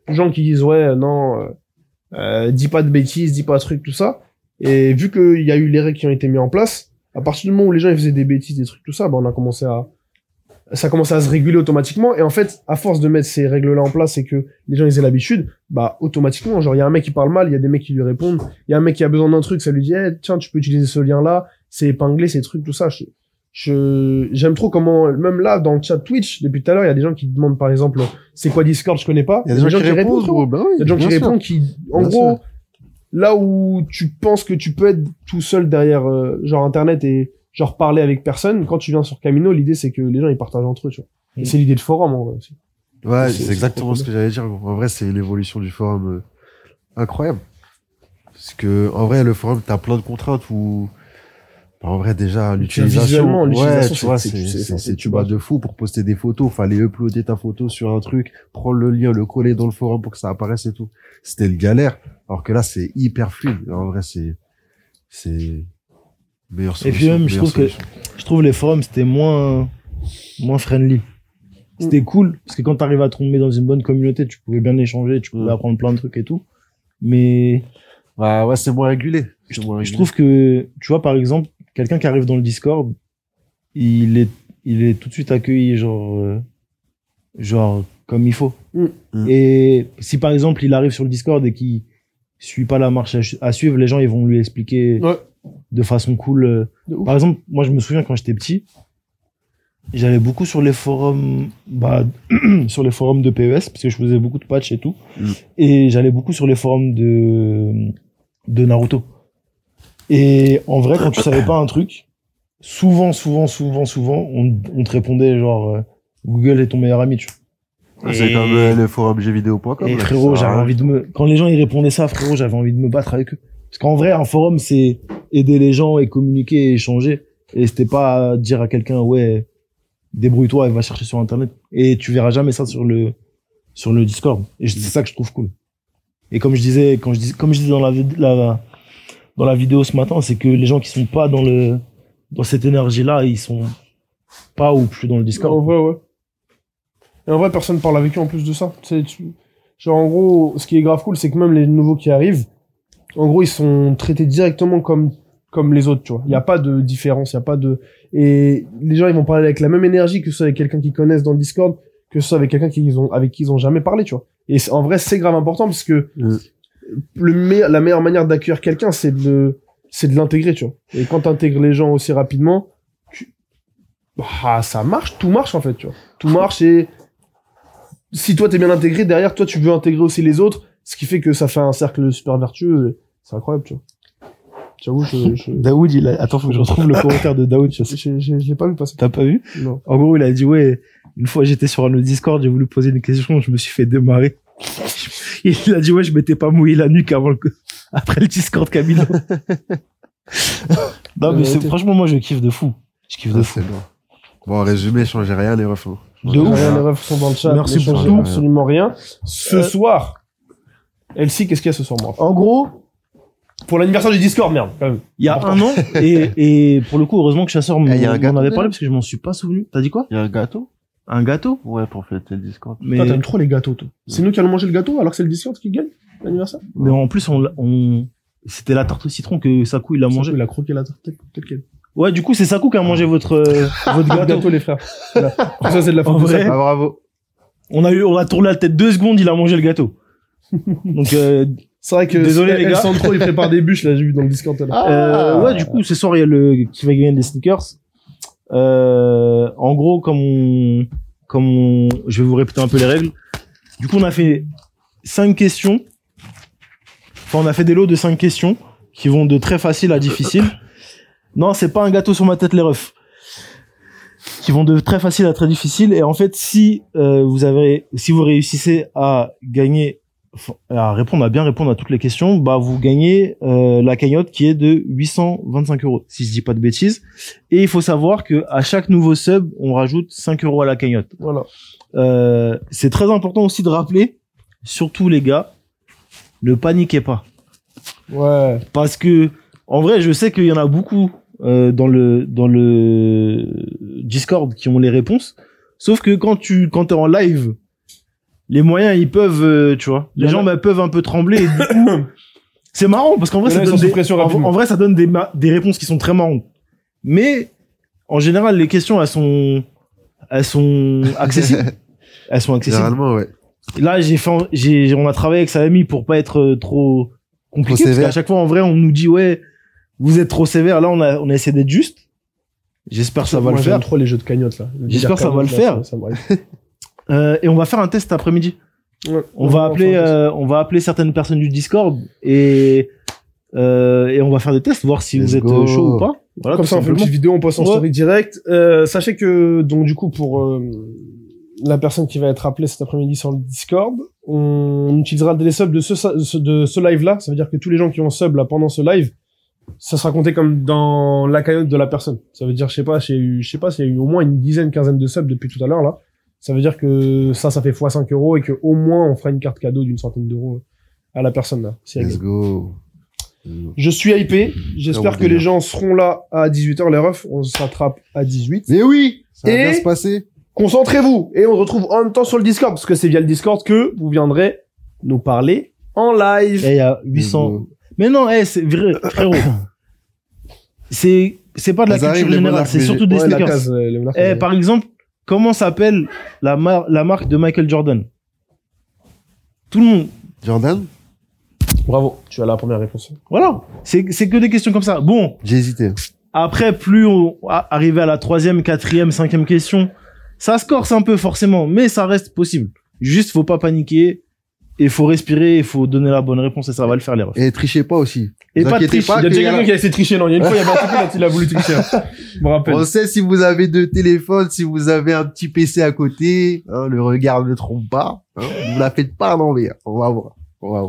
gens qui disent ouais non euh, euh, dis pas de bêtises, dis pas de trucs, tout ça. Et vu qu'il y a eu les règles qui ont été mises en place, à partir du moment où les gens ils faisaient des bêtises, des trucs, tout ça, bah on a commencé à ça a commencé à se réguler automatiquement. Et en fait, à force de mettre ces règles-là en place et que les gens ils aient l'habitude, bah automatiquement, genre il y a un mec qui parle mal, il y a des mecs qui lui répondent, il y a un mec qui a besoin d'un truc, ça lui dit hey, tiens tu peux utiliser ce lien-là, c'est épinglé, ces trucs, tout ça. Je, je j'aime trop comment même là dans le chat Twitch depuis tout à l'heure, il y a des gens qui demandent par exemple c'est quoi Discord, je connais pas.
Il y a des gens qui répondent, gros. Bah oui,
il y a des gens qui
bien sûr.
répondent qui en
Bien
gros
sûr.
là où tu penses que tu peux être tout seul derrière euh, genre internet et genre parler avec personne, quand tu viens sur Camino, l'idée c'est que les gens ils partagent entre eux, tu vois. Et
Mm.
c'est l'idée de forum en vrai aussi.
Ouais,
C'est-
c'est exactement
c'est
ce que j'allais dire. gros. En vrai, c'est l'évolution du forum euh, incroyable. Parce que, en vrai, le forum, t'as plein de contraintes où, bah, en vrai, déjà, l'utilisation,
visuellement,
ouais,
l'utilisation,
tu vois,
c'est-
c'est,
c'est-
c'est,
c'est-
c'est tu bats de fou pour poster des photos. Fallait uploader ta photo sur un truc, prendre le lien, le coller dans le forum pour que ça apparaisse et tout. C'était le galère. Alors que là, c'est hyper fluide. En vrai, c'est, c'est, meilleure
Et
solution.
puis même, je
meilleure
trouve que,
solution.
je trouve les forums, c'était moins, moins friendly. C'était cool, parce que quand t'arrives à tomber dans une bonne communauté, tu pouvais bien échanger, tu pouvais
Mm.
apprendre plein de trucs et tout. Mais,
Ouais, ouais, c'est moins régulé.
je,
C'est moins
je
régulé.
trouve que, tu vois, par exemple, quelqu'un qui arrive dans le Discord, il est, il est tout de suite accueilli, genre, euh, genre, comme il faut.
Mm.
Mm.
Et si par exemple, il arrive sur le Discord et qu'il suit pas la marche à, à suivre, les gens, ils vont lui expliquer
Ouais.
de façon cool. euh.
De ouf.
Par exemple, moi, je me souviens quand j'étais petit, j'allais beaucoup sur les forums, bah, sur les forums de P E S, parce que je faisais beaucoup de patchs et tout.
Mm.
Et j'allais beaucoup sur les forums de, de Naruto. Et en vrai, quand tu savais pas un truc, souvent, souvent, souvent, souvent, on, on te répondait genre, euh, Google est ton meilleur ami, tu vois.
C'est
Et-
comme euh, le forum jeuxvideo point com.
Et
là, qui
frérot,
sert à
j'avais
rien.
envie de me, quand les gens ils répondaient ça, frérot, j'avais envie de me battre avec eux. Parce qu'en vrai, un forum, c'est aider les gens et communiquer et échanger. Et c'était pas dire à quelqu'un, ouais, débrouille-toi et va chercher sur Internet. Et tu verras jamais ça sur le, sur le Discord. Et c'est ça que je trouve cool. Et comme je disais, quand je dis, comme je disais dans la, vid- la, dans la vidéo ce matin, c'est que les gens qui sont pas dans le, dans cette énergie-là, ils sont pas ou plus dans le Discord.
En vrai, ouais. Et en vrai, personne parle avec eux en plus de ça. Tu sais, tu- genre, en gros, ce qui est grave cool, c'est que même les nouveaux qui arrivent, en gros, ils sont traités directement comme, comme les autres, tu vois. Il n'y a pas de différence, il n'y a pas de... Et les gens, ils vont parler avec la même énergie que ce soit avec quelqu'un qu'ils connaissent dans le Discord, que ce soit avec quelqu'un qu'ils ont, avec qui ils ont jamais parlé, tu vois. Et c'est- en vrai, c'est grave important parce que
Mm.
le me- la meilleure manière d'accueillir quelqu'un, c'est de le- c'est de l'intégrer, tu vois. Et quand t'intègres les gens aussi rapidement, tu... bah, ça marche, tout marche en fait, tu vois. Tout marche et si toi t'es bien intégré, derrière toi tu veux intégrer aussi les autres, ce qui fait que ça fait un cercle super vertueux. C'est incroyable, tu vois. J'avoue, je, je,
Daoud, il a, attends, faut que je retrouve le commentaire de Daoud. Je sais.
j'ai, j'ai, je l'ai pas vu passer.
T'as pas vu?
Non.
En gros, il a dit, ouais, une fois j'étais sur un autre Discord, j'ai voulu poser une question, je me suis fait démarrer. Il a dit, ouais, je m'étais pas mouillé la nuque avant le, après le Discord Camino. Non, mais
Euh,
c'est,
t'es-
franchement, moi, je kiffe de fou. Je kiffe de
Ah,
fou.
c'est bon. Bon, en résumé, changez rien, les refs. hein.
De ouf.
Rien, les refs sont dans le chat.
Merci
ne
pour
changez
tout.
absolument rien. Ce
Euh,
soir, Elsie, qu'est-ce qu'il y a ce soir, moi?
En gros,
Pour l'anniversaire du Discord, merde, quand même.
il y a un an, et, et pour le coup, heureusement que Chasseur m'en
Eh, il y a un
m'en
gâteau
avait
déjà
parlé parce que je m'en suis pas souvenu. T'as dit quoi?
Il y a un gâteau?
Un gâteau?
Ouais, pour fêter le Discord.
Mais,
Toi, t'aimes trop les gâteaux, toi. C'est nous qui allons manger le gâteau alors que c'est le Discord qui gagne l'anniversaire.
mais en plus, on, l'a- on, c'était la tarte au citron que Sakou, il a mangé.
Il a croqué la tarte, tel tel quel.
Ouais, du coup, c'est Sakou qui a mangé votre, euh, votre
Le
gâteau.
gâteau, les frères. Voilà. Tout ça, c'est de la
En
faute de
vrai,
ça.
Ah, bravo.
On a eu, on a tourné la tête deux secondes, il a mangé le gâteau. Donc, euh,
C'est vrai que
Désolé, les
El
gars.
Sandro, il prépare des bûches, là, j'ai vu dans le Discord. tout à l'heure.
euh, ouais, du coup, ce soir, il y a le, qui va gagner des sneakers. Euh, en gros, comme on, comme on, je vais vous répéter un peu les règles. Du coup, on a fait cinq questions. Enfin, on a fait des lots de cinq questions qui vont de très facile à difficile. Non, c'est pas un gâteau sur ma tête, les refs. Qui vont de très facile à très difficile. Et en fait, si euh, vous avez, si vous réussissez à gagner, enfin, à répondre, à bien répondre à toutes les questions, bah vous gagnez euh, la cagnotte qui est de huit cent vingt-cinq euros, si je dis pas de bêtises. Et il faut savoir que à chaque nouveau sub, on rajoute cinq euros à la cagnotte.
Voilà.
Euh, c'est très important aussi de rappeler, surtout les gars, ne paniquez pas.
Ouais.
Parce que, en vrai, je sais qu'il y en a beaucoup euh, dans le dans le Discord qui ont les réponses. Sauf que quand tu quand t'es en live les moyens, ils peuvent, euh, tu vois, les
Il y en
gens
a-
bah, peuvent un peu trembler. Et du coup, c'est marrant parce qu'en vrai,
Il y en
ça
a, ils
donne
sont sous
des,
pression
en,
rapidement.
en vrai, ça donne des, ma- des réponses qui sont très marrantes. Mais en général, les questions, elles sont, elles sont accessibles. Elles sont accessibles.
Généralement, ouais.
Là, j'ai fait, j'ai, on a travaillé avec Salami pour pas être euh, trop compliqué.
Trop
parce
sévère.
qu'à chaque fois, en vrai, on nous dit, ouais, vous êtes trop sévère. Là, on a, on a essayé d'être juste. J'espère que ça va
Moi,
le
j'aime
faire.
trop les jeux de cagnotte, là. Le
J'espère que ça va le
cagnotte, là,
faire.
Ça, ça m'arrive.
Euh, et on va faire un test après-midi.
Ouais.
On va appeler,
faire un test.
euh, on va appeler certaines personnes du Discord et, euh, et on va faire des tests, voir si
Let's
vous êtes
go.
euh, chaud ou pas. Voilà,
Comme
tout
ça, on fait une
simplement.
petite vidéo, on poste en
Ouais.
story direct. Euh, sachez que, donc, du coup, pour euh, la personne qui va être appelée cet après-midi sur le Discord, on utilisera le sub de ce, ce- de ce live-là. Ça veut dire que tous les gens qui ont sub là pendant ce live, ça sera compté comme dans la cagnotte de la personne. Ça veut dire, je sais pas, j'ai eu, je sais pas, s'il y a eu au moins une dizaine, quinzaine de subs depuis tout à l'heure, là. Ça veut dire que ça, ça fait fois cinq euros et que au moins on fera une carte cadeau d'une centaine d'euros à la personne, là. Si elle
Let's
gagne.
go.
Je suis hypé. J'espère
bon
que les
délire.
gens seront là à dix-huit heures, les refs. On se rattrape à dix-huit.
Mais oui, ça va
Et-
bien se passer.
Concentrez-vous. Et on se retrouve en même temps sur le Discord, parce que c'est via le Discord que vous viendrez nous parler en live.
Et il y a huit cents. Mais non, eh, c'est vrai, frérot. C'est, c'est pas de la
Ça arrive,
culture
les
générale,
monarques,
c'est
mais
surtout des
Ouais, la
sneakers.
case, euh, les monarques,
Eh,
euh,
par exemple, comment s'appelle la, mar- la marque de Michael Jordan? Tout le monde.
Jordan,
Bravo. Tu as la première réponse.
Voilà. C'est, c'est que des questions comme ça. Bon.
j'ai hésité.
Après, plus on a- arrivé à la troisième, quatrième, cinquième question, ça se corse un peu forcément, mais ça reste possible. Juste, faut pas paniquer, et faut respirer, il faut donner la bonne réponse et ça va le faire les refs.
Et trichez pas aussi.
Et
Vous
pas de
inquiétez
triche.
pas
Il y a
qu'il
déjà
y a-
quelqu'un qui a essayé de tricher, non? Il y a une fois, il y avait un type là, il a voulu tricher. Je me rappelle.
On sait si vous avez deux téléphones, si vous avez un petit P C à côté, hein, le regard ne trompe pas. Hein, vous la faites pas à l'envers. On va voir. On va voir.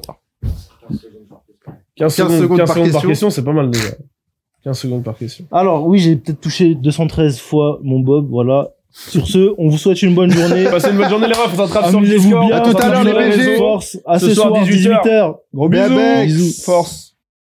quinze,
quinze
secondes,
secondes
quinze
par
secondes par
question.
question, c'est pas mal déjà. quinze secondes par question.
Alors, oui, j'ai peut-être touché deux cent treize fois mon bob, voilà. Sur ce, on vous souhaite une bonne journée.
Passez une bonne journée, les refs. On s'attrape sur le
Amusez-vous
Discord.
bien.
on
À tout à
s'attrape
l'heure,
sur
les
les
B G.
réseaux.
Force. À
Ce
ce
soir,
soir,
dix-huit heures.
dix-huit heures.
Gros
Bye
bisous.
bye.
Bisous. Force.